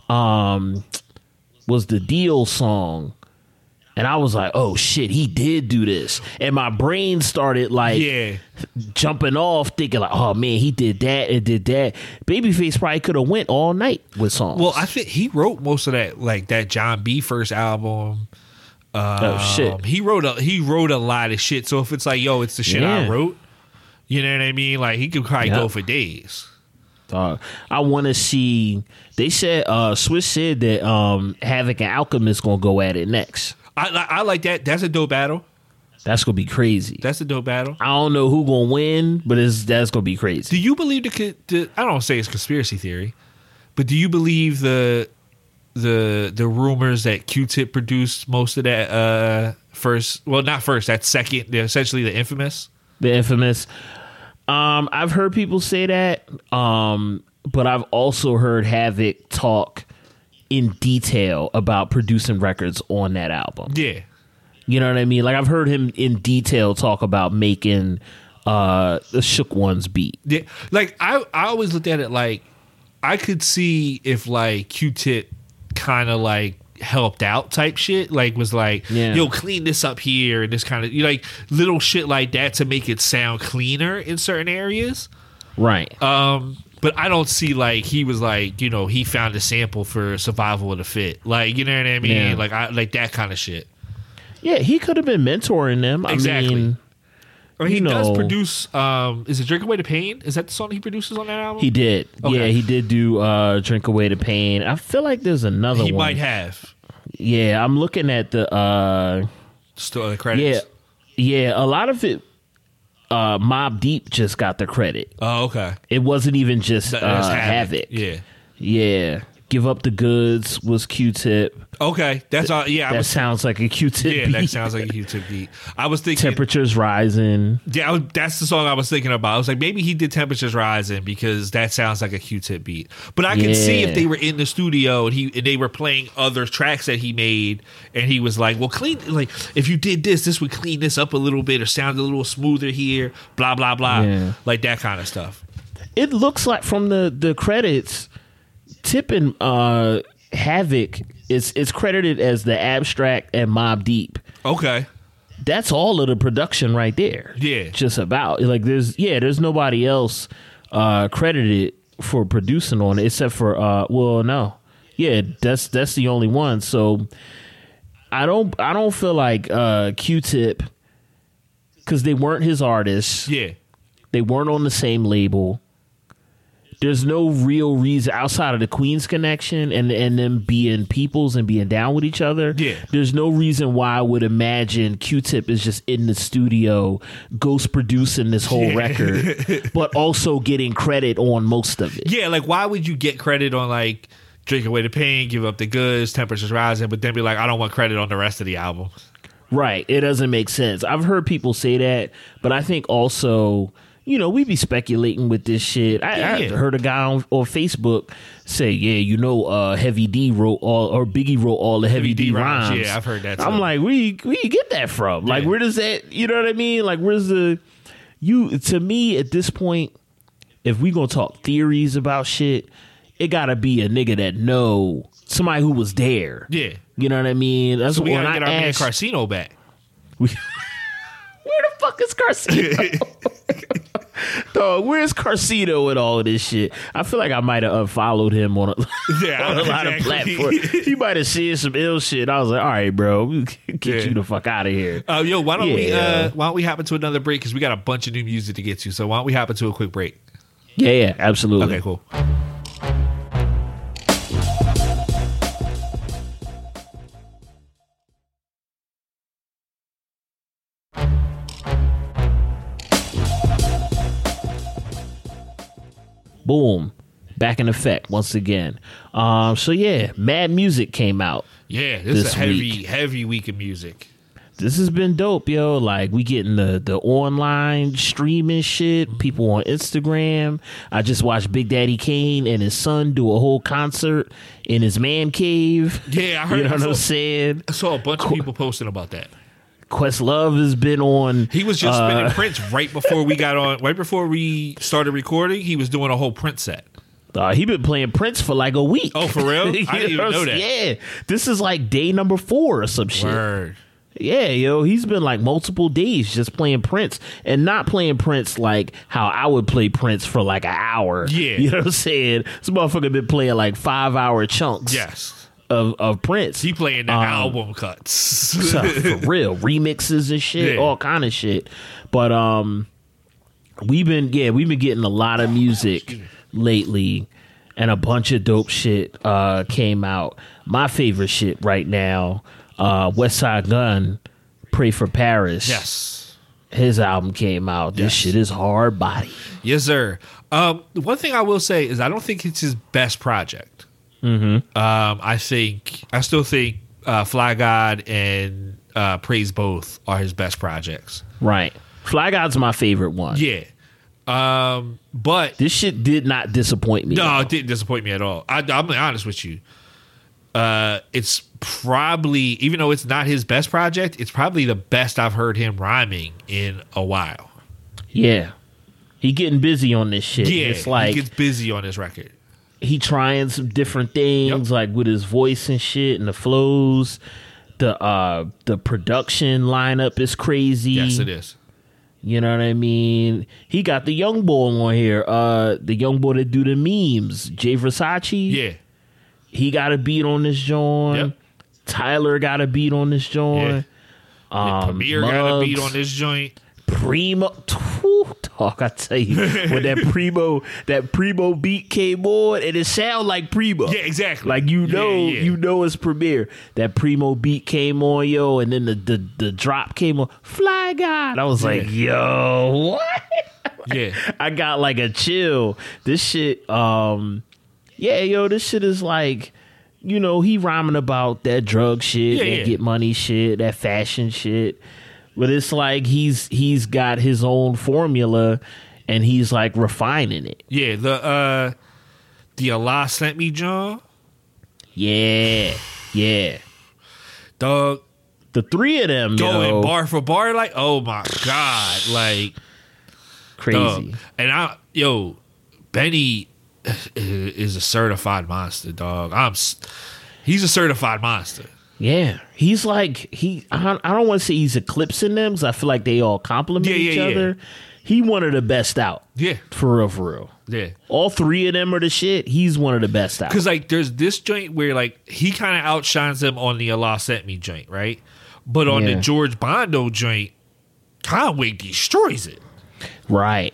was the Deal song. And I was like, oh, shit, he did do this. And my brain started, like, jumping off, thinking, like, oh, man, he did that and did that. Babyface probably could have went all night with songs. Well, I think he wrote most of that, like, that John B. first album. Shit. He wrote a lot of shit. So if it's like, yo, it's the shit I wrote, you know what I mean? Like, he could probably go for days. I want to see. They said, Swiss said that Havoc and Alchemist going to go at it next. I like that. That's a dope battle. That's gonna be crazy. That's a dope battle. I don't know who gonna win, but that's gonna be crazy. Do you believe I don't say it's conspiracy theory, but do you believe the rumors that Q-Tip produced most of that first? Well, not first. That second. Essentially, the Infamous. The Infamous. I've heard people say that, but I've also heard Havoc talk in detail about producing records on that album. Yeah. You know what I mean? Like, I've heard him in detail talk about making the Shook Ones beat. Yeah. Like, I always looked at it like, I could see if, like, Q-Tip kind of, like, helped out type shit. Like, was like, yo, clean this up here, and this kind of, like, little shit like that to make it sound cleaner in certain areas. Right. But I don't see, like, he was like, he found a sample for Survival of the Fit. Like, you know what I mean? Yeah. Like, like that kind of shit. Yeah, he could have been mentoring them. Exactly. I mean, or he does produce, is it Drink Away the Pain? Is that the song he produces on that album? He did. Okay. Yeah, he did do Drink Away the Pain. I feel like there's another one. He might have. Yeah, I'm looking at the credits. Yeah, a lot of it, Mobb Deep just got the credit. Oh, okay. It wasn't even just Havoc. Havoc. Yeah. Yeah. Give Up the Goods was Q-Tip. Okay, that's all. Yeah, That sounds like a Q-Tip yeah, beat. that sounds like a Q-Tip beat. I was thinking Temperatures Rising. Yeah, that's the song I was thinking about. I was like, maybe he did Temperatures Rising because that sounds like a Q-Tip beat. But I can see if they were in the studio and they were playing other tracks that he made, and he was like, well, if you did this would clean this up a little bit or sound a little smoother here, blah, blah, blah. Yeah. Like that kind of stuff. It looks like from the credits, Tip and Havoc is credited as the Abstract and Mobb Deep. Okay. That's all of the production right there. Yeah. Just about. Like there's nobody else credited for producing on it except for no. Yeah, that's the only one. So I don't feel like Q-Tip, because they weren't his artists. Yeah. They weren't on the same label. There's no real reason outside of the Queens connection and them being peoples and being down with each other. Yeah. There's no reason why I would imagine Q-Tip is just in the studio, ghost producing this whole record, but also getting credit on most of it. Yeah, like why would you get credit on like Drink Away the Pain, Give Up the Goods, Temperatures Rising, but then be like, I don't want credit on the rest of the album. Right. It doesn't make sense. I've heard people say that, but I think also, we be speculating with this shit. I heard a guy on Facebook say, Heavy D wrote Biggie wrote all the Heavy D rhymes. Yeah, I've heard that too. I'm like, where you get that from? Like, where does that, you know what I mean? Like, where's to me at this point, if we gonna talk theories about shit, it gotta be a nigga that know somebody who was there. Yeah. You know what I mean? That's so we when gotta get our man asked, Carcino back. where the fuck is Carcino? Dog, where's Carcino and all of this shit? I feel like I might have unfollowed him on a lot of platforms. He might have seen some ill shit. I was like, all right, bro, get you the fuck out of here. Why don't we hop into another break, because we got a bunch of new music to get to. So why don't we hop into a quick break? Yeah, absolutely. Okay, cool. Boom. Back in effect once again. Mad Music came out. Yeah, this is a week. heavy week of music. This has been dope, yo. Like, we getting the online streaming shit, people on Instagram. I just watched Big Daddy Kane and his son do a whole concert in his man cave. Yeah, I heard. You know what I'm saying? I saw a bunch of people posting about that. Questlove has been on. He was just spinning Prince right before we got on. Right before we started recording, he was doing a whole Prince set. He been playing Prince for like a week. Oh, for real? I didn't even know that. Yeah, this is like day number 4 or some shit. Word. Yeah, yo, he's been like multiple days just playing Prince, and not playing Prince like how I would play Prince for like an hour. Yeah, you know what I'm saying? This motherfucker been playing like 5-hour chunks. Yes. Of Prince. He playing the album cuts. For real. Remixes and shit, all kind of shit. But we've been getting a lot of music lately, and a bunch of dope shit came out. My favorite shit right now, Westside Gunn, Pray for Paris. Yes. His album came out. This shit is hard body. Yes, sir. One thing I will say is I don't think it's his best project. Mm-hmm. I still think Fly God and Praise Both are his best projects. Right. Fly God's my favorite one. Yeah. But this shit did not disappoint me. No, it didn't disappoint me at all. I'm honest with you. It's probably, even though it's not his best project, it's probably the best I've heard him rhyming in a while. Yeah. He getting busy on this shit. Yeah, it's like he gets busy on this record. He trying some different things, like with his voice and shit and the flows. The production lineup is crazy. Yes, it is. You know what I mean? He got the young boy on here. The young boy that do the memes, Jay Versace. Yeah. He got a beat on this joint. Yep. Tyler got a beat on this joint. Yeah. Premier got a beat on this joint. Primo, talk! I tell you, when that Primo beat came on, and it sound like Primo. Yeah, exactly. Like you know it's Premier. That Primo beat came on, yo, and then the drop came on. Fly God, I was like, yo, what? Yeah, I got like a chill. This shit, yeah, yo, this shit is like, you know, he rhyming about that drug shit, that get money shit, that fashion shit. But it's like he's got his own formula and he's like refining it. Yeah, the Allah Sent Me John. Yeah. Dog. The three of them going bar for bar, like, oh my God. Like crazy. Dog. And Benny is a certified monster, dog. He's a certified monster. Yeah, he's like I don't want to say he's eclipsing them because I feel like they all complement each other. He one of the best out. Yeah, for real. Yeah, all three of them are the shit. He's one of the best out. Because like there's this joint where like he kind of outshines them on the Allah Sent Me joint, right? But on the George Bondo joint, Conway destroys it. Right.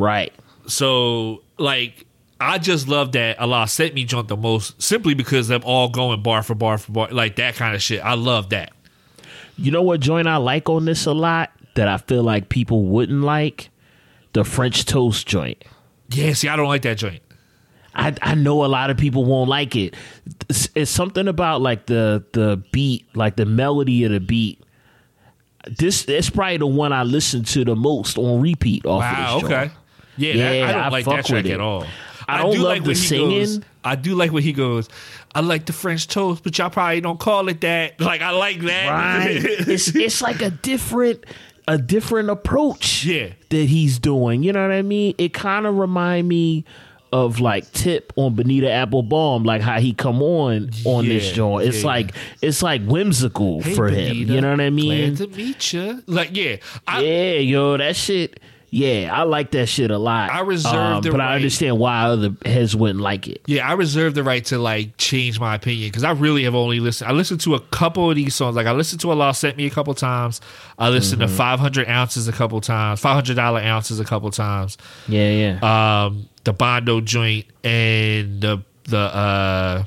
So like, I just love that Allah Sent Me joint the most simply because them all going bar for bar, like that kind of shit. I love that. You know what joint I like on this a lot that I feel like people wouldn't like? The French Toast joint. Yeah, see, I don't like that joint. I know a lot of people won't like it. It's something about like the beat, like the melody of the beat. It's probably the one I listen to the most on repeat off of this joint. Yeah, I don't like that track at all. I don't love the singing. I do like when he goes, I like the French toast, but y'all probably don't call it that. Like, I like that. Right. it's like a different approach that he's doing. You know what I mean? It kind of remind me of like Tip on Bonita Applebaum, like how he come on this joint. It's it's like whimsical for him. You know what I mean? Glad to meet you. Like, that shit. Yeah, I like that shit a lot. I reserve the but right. I understand why other heads wouldn't like it. Yeah, I reserve the right to like change my opinion because I really have only listened. I listened to a couple of these songs. Like I listened to Allah Sent Me a couple times. I listened to 500 Ounces a couple times. $500 Ounces a couple times. Yeah. The Bondo joint and the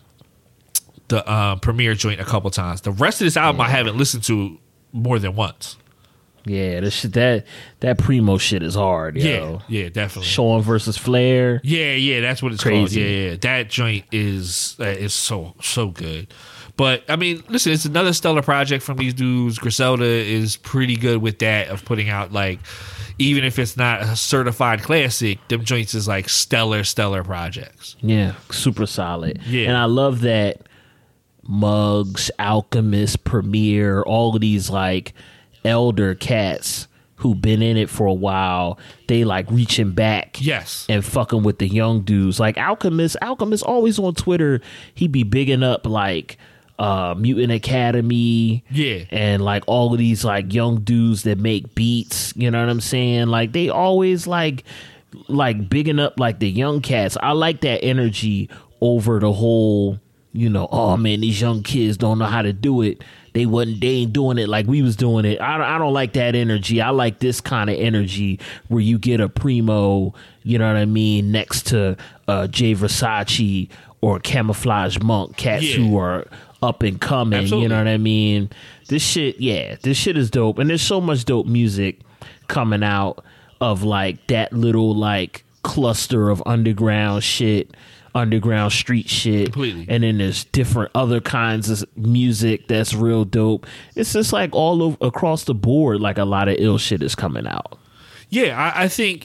Premiere joint a couple times. The rest of this album I haven't listened to more than once. Yeah, this shit, that Primo shit is hard, yo. Yeah, definitely. Sean versus Flair. Yeah, that's what it's called. Yeah, that joint is so good. But I mean, listen, it's another stellar project from these dudes. Griselda is pretty good with that, of putting out like, even if it's not a certified classic, them joints is like stellar projects. Yeah, super solid. Yeah, and I love that Muggs, Alchemist, Premier, all of these like elder cats who been in it for a while, they like reaching back and fucking with the young dudes. Like Alchemist always on Twitter, he be bigging up like Mutant Academy and like all of these like young dudes that make beats, you know what I'm saying? Like they always like bigging up like the young cats. I like that energy over the whole, you know, oh man, these young kids don't know how to do it. They ain't doing it like we was doing it. I don't like that energy. I like this kind of energy where you get a Primo, you know what I mean, next to Jay Versace or Camouflage Monk, cats who are up and coming. Absolutely. You know what I mean? This shit is dope. And there's so much dope music coming out of like that little like cluster of underground shit. Underground street shit. Completely. And then there's different other kinds of music that's real dope. It's just like all over across the board, like a lot of ill shit is coming out. Yeah, I think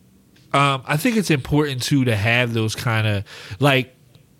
it's important too to have those kind of like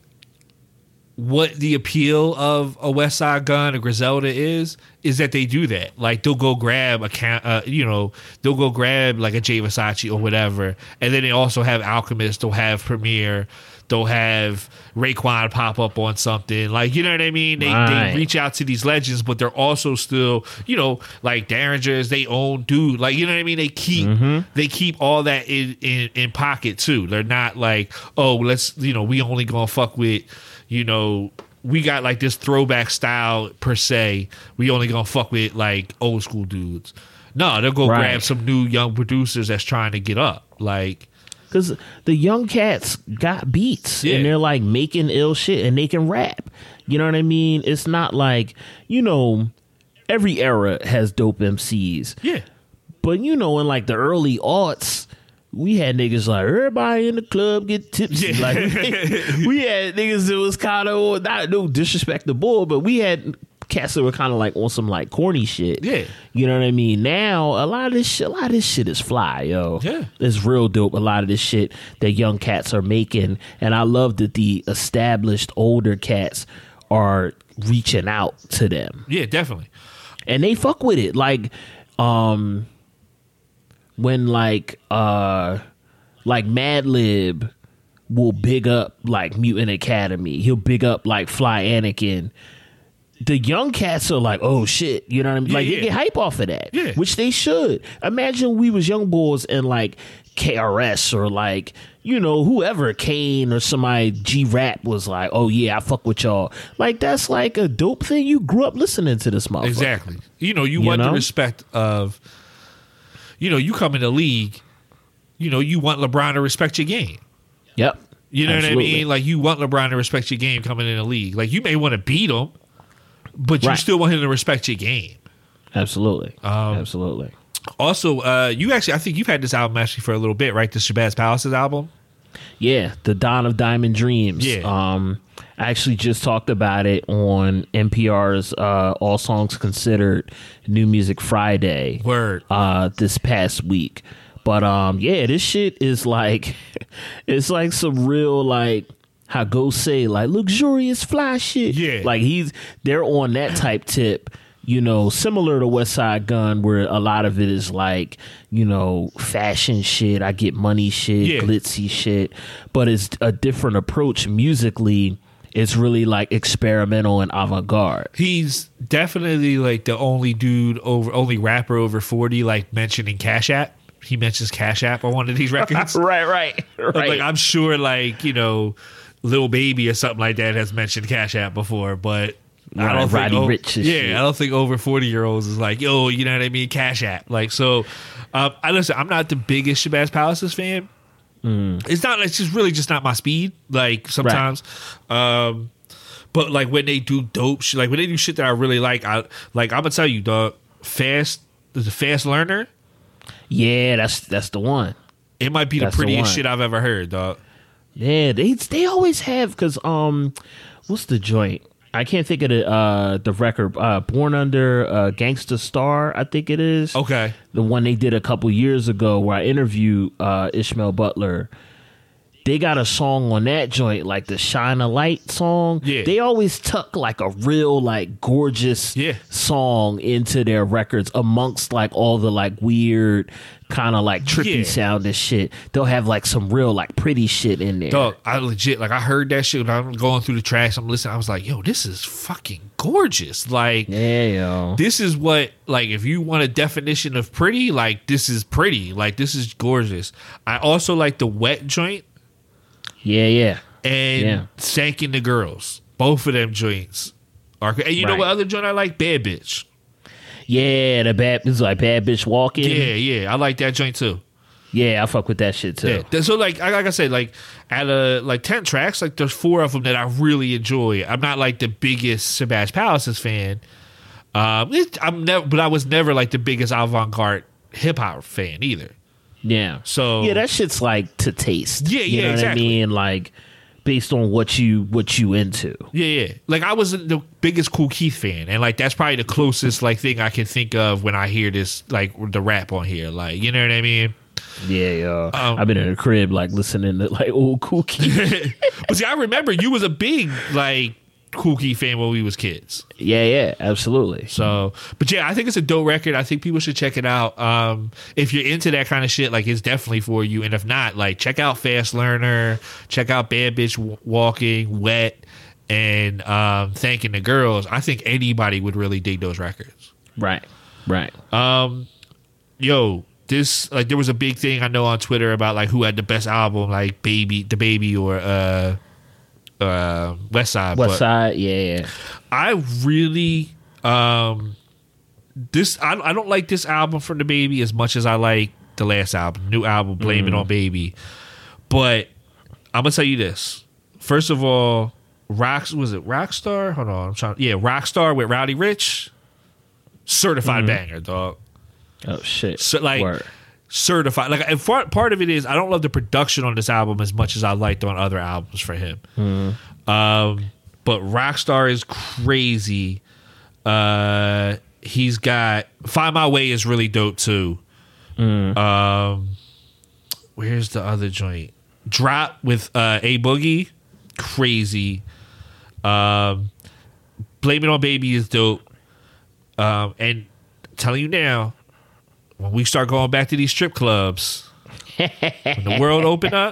what the appeal of a West Side Gun or Griselda is that they do that. Like they'll go grab they'll go grab like a Jay Versace or whatever, and then they also have Alchemist, they'll have Premier, they'll have Raekwon pop up on something. Like, you know what I mean? They reach out to these legends, but they're also still, you know, like Derringer's they own dude. Like, you know what I mean? They keep all that in pocket too. They're not like, oh, let's, you know, we only gonna fuck with, you know, we got like this throwback style per se. We only gonna fuck with like old school dudes. No, they'll go grab some new young producers that's trying to get up. Like, because the young cats got beats and they're like making ill shit and they can rap. You know what I mean? It's not like, you know, every era has dope MCs. Yeah. But, you know, in like the early aughts, we had niggas like everybody in the club get tipsy. Yeah. Like we had niggas that was kind of not no disrespect the bull, but we had cats that were kind of like on some like corny shit. Yeah. You know what I mean? Now a lot of this shit is fly, yo. Yeah. It's real dope. A lot of this shit that young cats are making, and I love that the established older cats are reaching out to them. Yeah, definitely. And they fuck with it. Like when like Madlib will big up like Mutant Academy. He'll big up like Fly Anakin. The young cats are like, oh shit, you know what I mean? Yeah, Like yeah. they get hype off of that, Yeah. which they should. Imagine we was young boys and like KRS or like, you know, whoever, Kane or somebody, G-Rap was like, oh yeah, I fuck with y'all. Like that's like a dope thing. You grew up listening to this motherfucker. Exactly. You know, you want the know? respect of, you know, you come in the league, you know, you want LeBron to respect your game. Yep. You know Absolutely. what I mean? Like you want LeBron to respect your game coming in the league. Like you may want to beat him, but you Right. still want him to respect your game. Absolutely. Absolutely. Also, you actually, I think you've had this album actually for a little bit, right? The Shabazz Palaces album. Yeah, the Dawn of Diamond Dreams. Yeah. I actually just talked about it on NPR's All Songs Considered New Music Friday. Word. This past week. But yeah, this shit is like it's like some real like how Go say like luxurious fly shit. Yeah. Like they're on that type tip. You know, similar to West Side Gun, where a lot of it is like, you know, fashion shit, I get money shit, Yeah. glitzy shit, but it's a different approach musically. It's really like experimental and avant-garde. He's definitely like the only only rapper over 40 like mentioning Cash App. He mentions Cash App on one of these records. right. Like I'm sure like, you know, Lil Baby or something like that has mentioned Cash App before, but I don't think Roddy Ricch and shit. I don't think over 40-year-olds is like, yo, you know what I mean, Cash App. Like so, I'm not the biggest Shabazz Palaces fan. It's just really just not my speed. Like sometimes, but like when they do dope shit, like when they do shit that I really like, I'm gonna tell you, dog. Fast is a Fast Learner. Yeah, that's the one. It might be That's the the prettiest one. shit I've ever heard, dog. Yeah, they always have because what's the joint? I can't think of the record. Born Under Gangsta Star, I think it is. Okay. The one they did a couple years ago where I interviewed Ishmael Butler. They got a song on that joint, like the Shine a Light song. Yeah. They always tuck like a real like gorgeous song into their records amongst like all the like weird kind of like trippy Yeah. sound and shit. They'll have like some real like pretty shit in there. Dog, I legit, like, I heard that shit when I'm going through the tracks. I'm listening. I was like, yo, this is fucking gorgeous. Like, Yeah, yo. this is what, like, if you want a definition of pretty, like, this is pretty. Like, this is gorgeous. I also like the Wet joint Yeah. and Sanking the Girls. Both of them joints are. And you know Right. what other joint I like? Bad Bitch. Yeah, it's like Bad Bitch Walking. Yeah. I like that joint too. Yeah, I fuck with that shit too. Yeah. So like I said, like out of like 10 tracks, like there's 4 of them that I really enjoy. I'm not like the biggest Shabazz Palaces fan. But I was never like the biggest avant-garde hip hop fan either. Yeah. So yeah, that shit's like to taste. Yeah, you know exactly. what I mean? Like based on what you into. Yeah. Like I wasn't the biggest Kool Keith fan, and like that's probably the closest like thing I can think of when I hear this like the rap on here. Like, you know what I mean? Yeah, yo. I've been in the crib like listening to like old Cookie. But see, I remember you was a big like Kool Keith fan when we was kids. Yeah, absolutely. So, but yeah, I think it's a dope record. I think people should check it out. If you're into that kind of shit, like it's definitely for you. And if not, like check out Fast Learner, check out Bad Bitch Walking, Wet, and Thanking the Girls. I think anybody would really dig those records. Right. Yo, this like there was a big thing I know on Twitter about like who had the best album, like the Baby or West Side. West Side, yeah. I really I don't like this album from the Baby as much as I like the last album, new album, Blame It on Baby. But I'm gonna tell you this. First of all, Rockstar? Hold on, Rockstar with Roddy Ricch, certified banger, dog. Oh shit. So like Word. certified. Like, and part of it is I don't love the production on this album as much as I liked on other albums for him. But Rockstar is crazy. He's got Find My Way is really dope too. Where's the other joint? Drop with A Boogie, crazy. Blame It On Baby is dope. And telling you now, when we start going back to these strip clubs, when the world open up,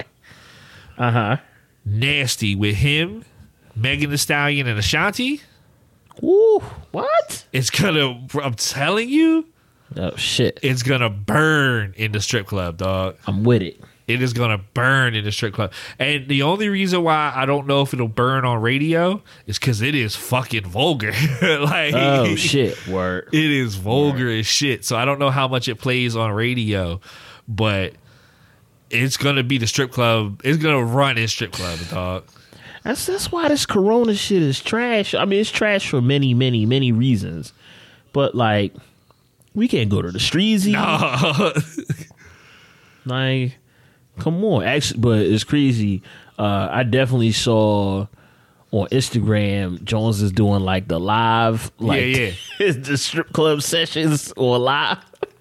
Nasty with him, Megan Thee Stallion, and Ashanti. Ooh, what? It's gonna. I'm telling you. Oh shit! It's gonna burn in the strip club, dog. I'm with it. It is gonna burn in the strip club, and the only reason why I don't know if it'll burn on radio is because it is fucking vulgar. Like, oh shit, word. It is vulgar as shit. So I don't know how much it plays on radio, but it's gonna be the strip club. It's gonna run in strip club, dog. That's why this Corona shit is trash. I mean, it's trash for many, many, many reasons. But like, we can't go to the Streezy. No. Like, come on. Actually, but it's crazy. I definitely saw on Instagram Jones is doing like the live, like the strip club sessions or live.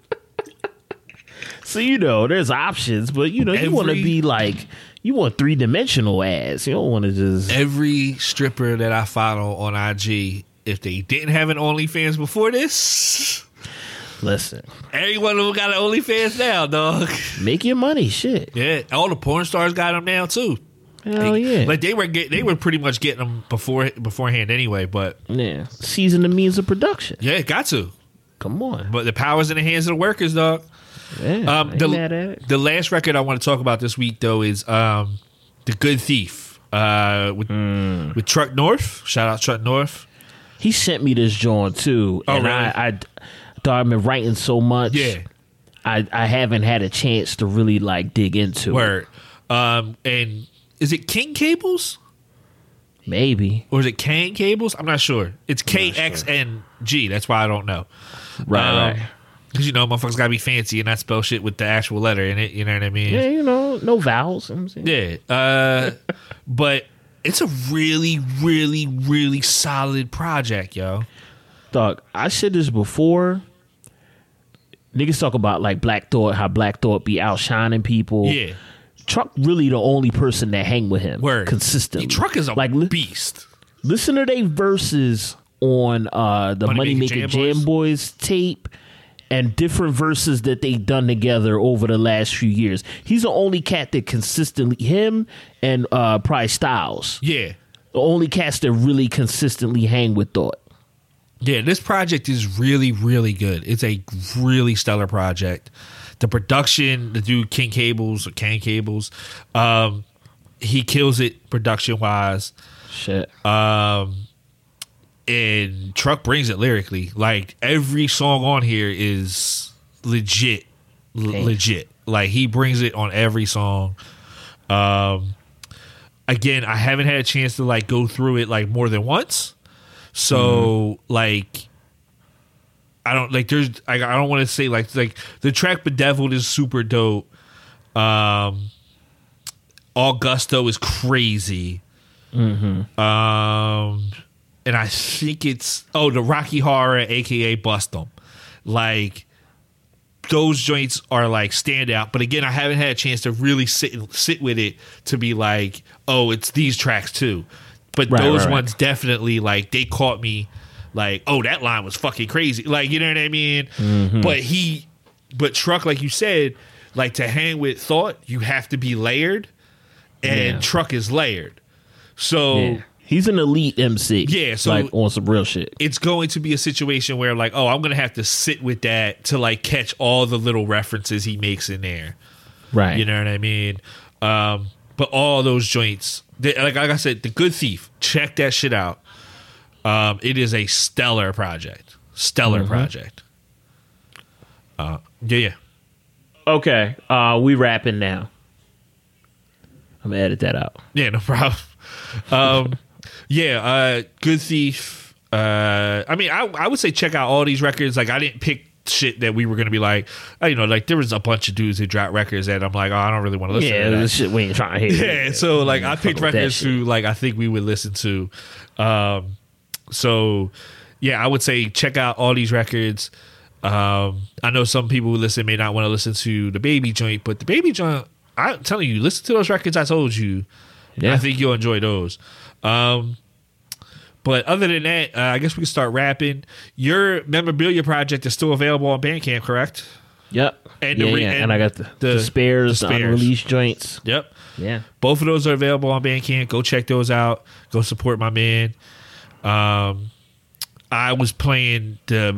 So there's options, but you want to be like. You want 3-dimensional ass. You don't want to just... Every stripper that I follow on IG, if they didn't have an OnlyFans before this... Listen. Every one of them got an OnlyFans now, dog. Make your money, shit. Yeah, all the porn stars got them now, too. Hell yeah. Like, they were pretty much getting them beforehand anyway, but... Yeah. Season the means of production. Yeah, got to. Come on. But the power's in the hands of the workers, dog. Yeah, the last record I want to talk about this week though is The Good Thief with Truck North. Shout out Truck North. He sent me this joint too, and really? I thought I've been writing so much. Yeah, I haven't had a chance to really like dig into Word. And is it King Cables? Maybe, or is it Kane Cables? I'm not sure. It's KXNG. That's why I don't know. Right. Because, motherfuckers got to be fancy and not spell shit with the actual letter in it. You know what I mean? Yeah, no vowels. You know what I'm saying? Yeah. But it's a really, really, really solid project, yo. Dog, I said this before. Niggas talk about, like, Black Thought, how Black Thought be outshining people. Yeah. Truck really the only person that hang with him. Word. Consistently. Truck is a beast. Listen to their verses on the Moneymaker Jam Boys tape. And different verses that they've done together over the last few years. He's the only cat that consistently, him and probably Styles. Yeah. The only cats that really consistently hang with Thought. Yeah, this project is really, really good. It's a really stellar project. The production, the dude King Cables, he kills it production-wise. Shit. And Truck brings it lyrically. Like, every song on here is legit. Like, he brings it on every song. Again, I haven't had a chance to like go through it like more than once. So like, I don't like. I don't want to say like the track "Bedeviled" is super dope. Augusto is crazy. And I think it's the Rocky Horror, aka Bust 'Em. Like, those joints are like standout. But again, I haven't had a chance to really sit with it to be like, oh, it's these tracks too. But those ones definitely like they caught me. Like, oh, that line was fucking crazy. Like, you know what I mean? But Truck, like you said, like to hang with Thought, you have to be layered, and Truck is layered. So. Yeah. He's an elite MC. Yeah, so like on some real shit. It's going to be a situation where like, oh, I'm going to have to sit with that to like catch all the little references he makes in there. Right. You know what I mean? But all those joints, like I said, The Good Thief, check that shit out. It is a stellar project. Project. Yeah. Okay. We wrapping now. I'm going to edit that out. Yeah, no problem. Good Thief. I mean, I would say check out all these records. Like, I didn't pick shit that we were going to be like, like there was a bunch of dudes that dropped records that I'm like, oh, I don't really want to listen to that. This shit we ain't trying to hear. Yeah, so like I picked records who like I think we would listen to. So yeah, I would say check out all these records. I know some people who listen may not want to listen to the Baby joint, but the Baby joint, I'm telling you, listen to those records I told you. Yeah. I think you'll enjoy those. But other than that, I guess we can start rapping. Your memorabilia project is still available on Bandcamp, correct? Yep. And and I got the spares, the unreleased joints. Yep. Yeah. Both of those are available on Bandcamp. Go check those out. Go support my man. I was playing the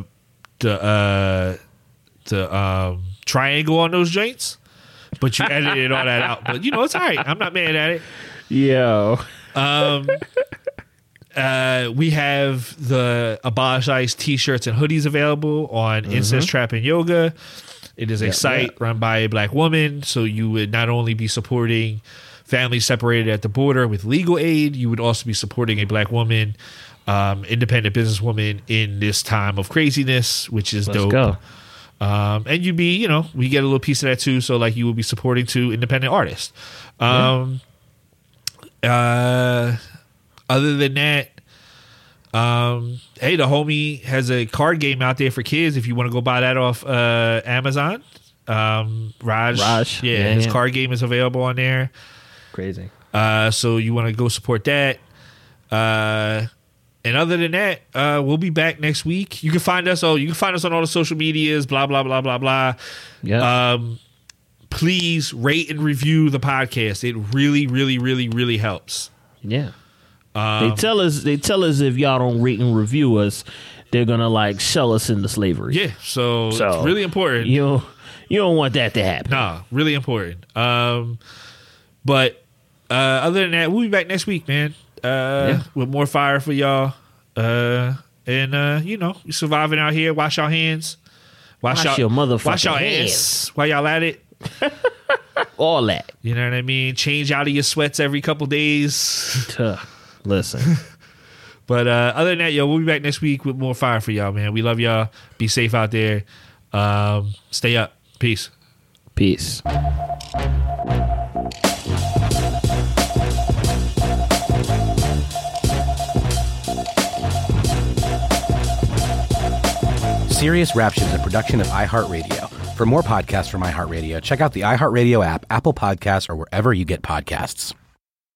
triangle on those joints, but you edited all that out. But it's all right. I'm not mad at it. Yo. We have the Abolish Ice t-shirts and hoodies available on Incest Trap and Yoga. It is a site run by a black woman, so you would not only be supporting families separated at the border with legal aid, you would also be supporting a black woman, independent businesswoman in this time of craziness, which is dope. Go. And you'd be, we get a little piece of that too. So like you would be supporting two independent artists. Other than that, hey, the homie has a card game out there for kids. If you want to go buy that off Amazon, Raj, his card game is available on there. Crazy. So you want to go support that. And other than that, we'll be back next week. You can find us. You can find us on all the social medias. Blah blah blah blah blah. Yeah. Please rate and review the podcast. It really, really, really, really helps. Yeah. They tell us if y'all don't rate and review us, they're gonna like sell us into slavery. Yeah. So it's really important. You don't want that to happen. Nah, really important. But other than that, we'll be back next week, man. With more fire for y'all. And you're surviving out here. Wash your hands. Wash your motherfucking wash your hands. Ass while y'all at it. All that. You know what I mean? Change out of your sweats every couple days. Listen. But other than that, we'll be back next week with more fire for y'all, man. We love y'all. Be safe out there. Stay up. Peace. Peace. Serious Rap Shit is a production of iHeartRadio. For more podcasts from iHeartRadio, check out the iHeartRadio app, Apple Podcasts, or wherever you get podcasts.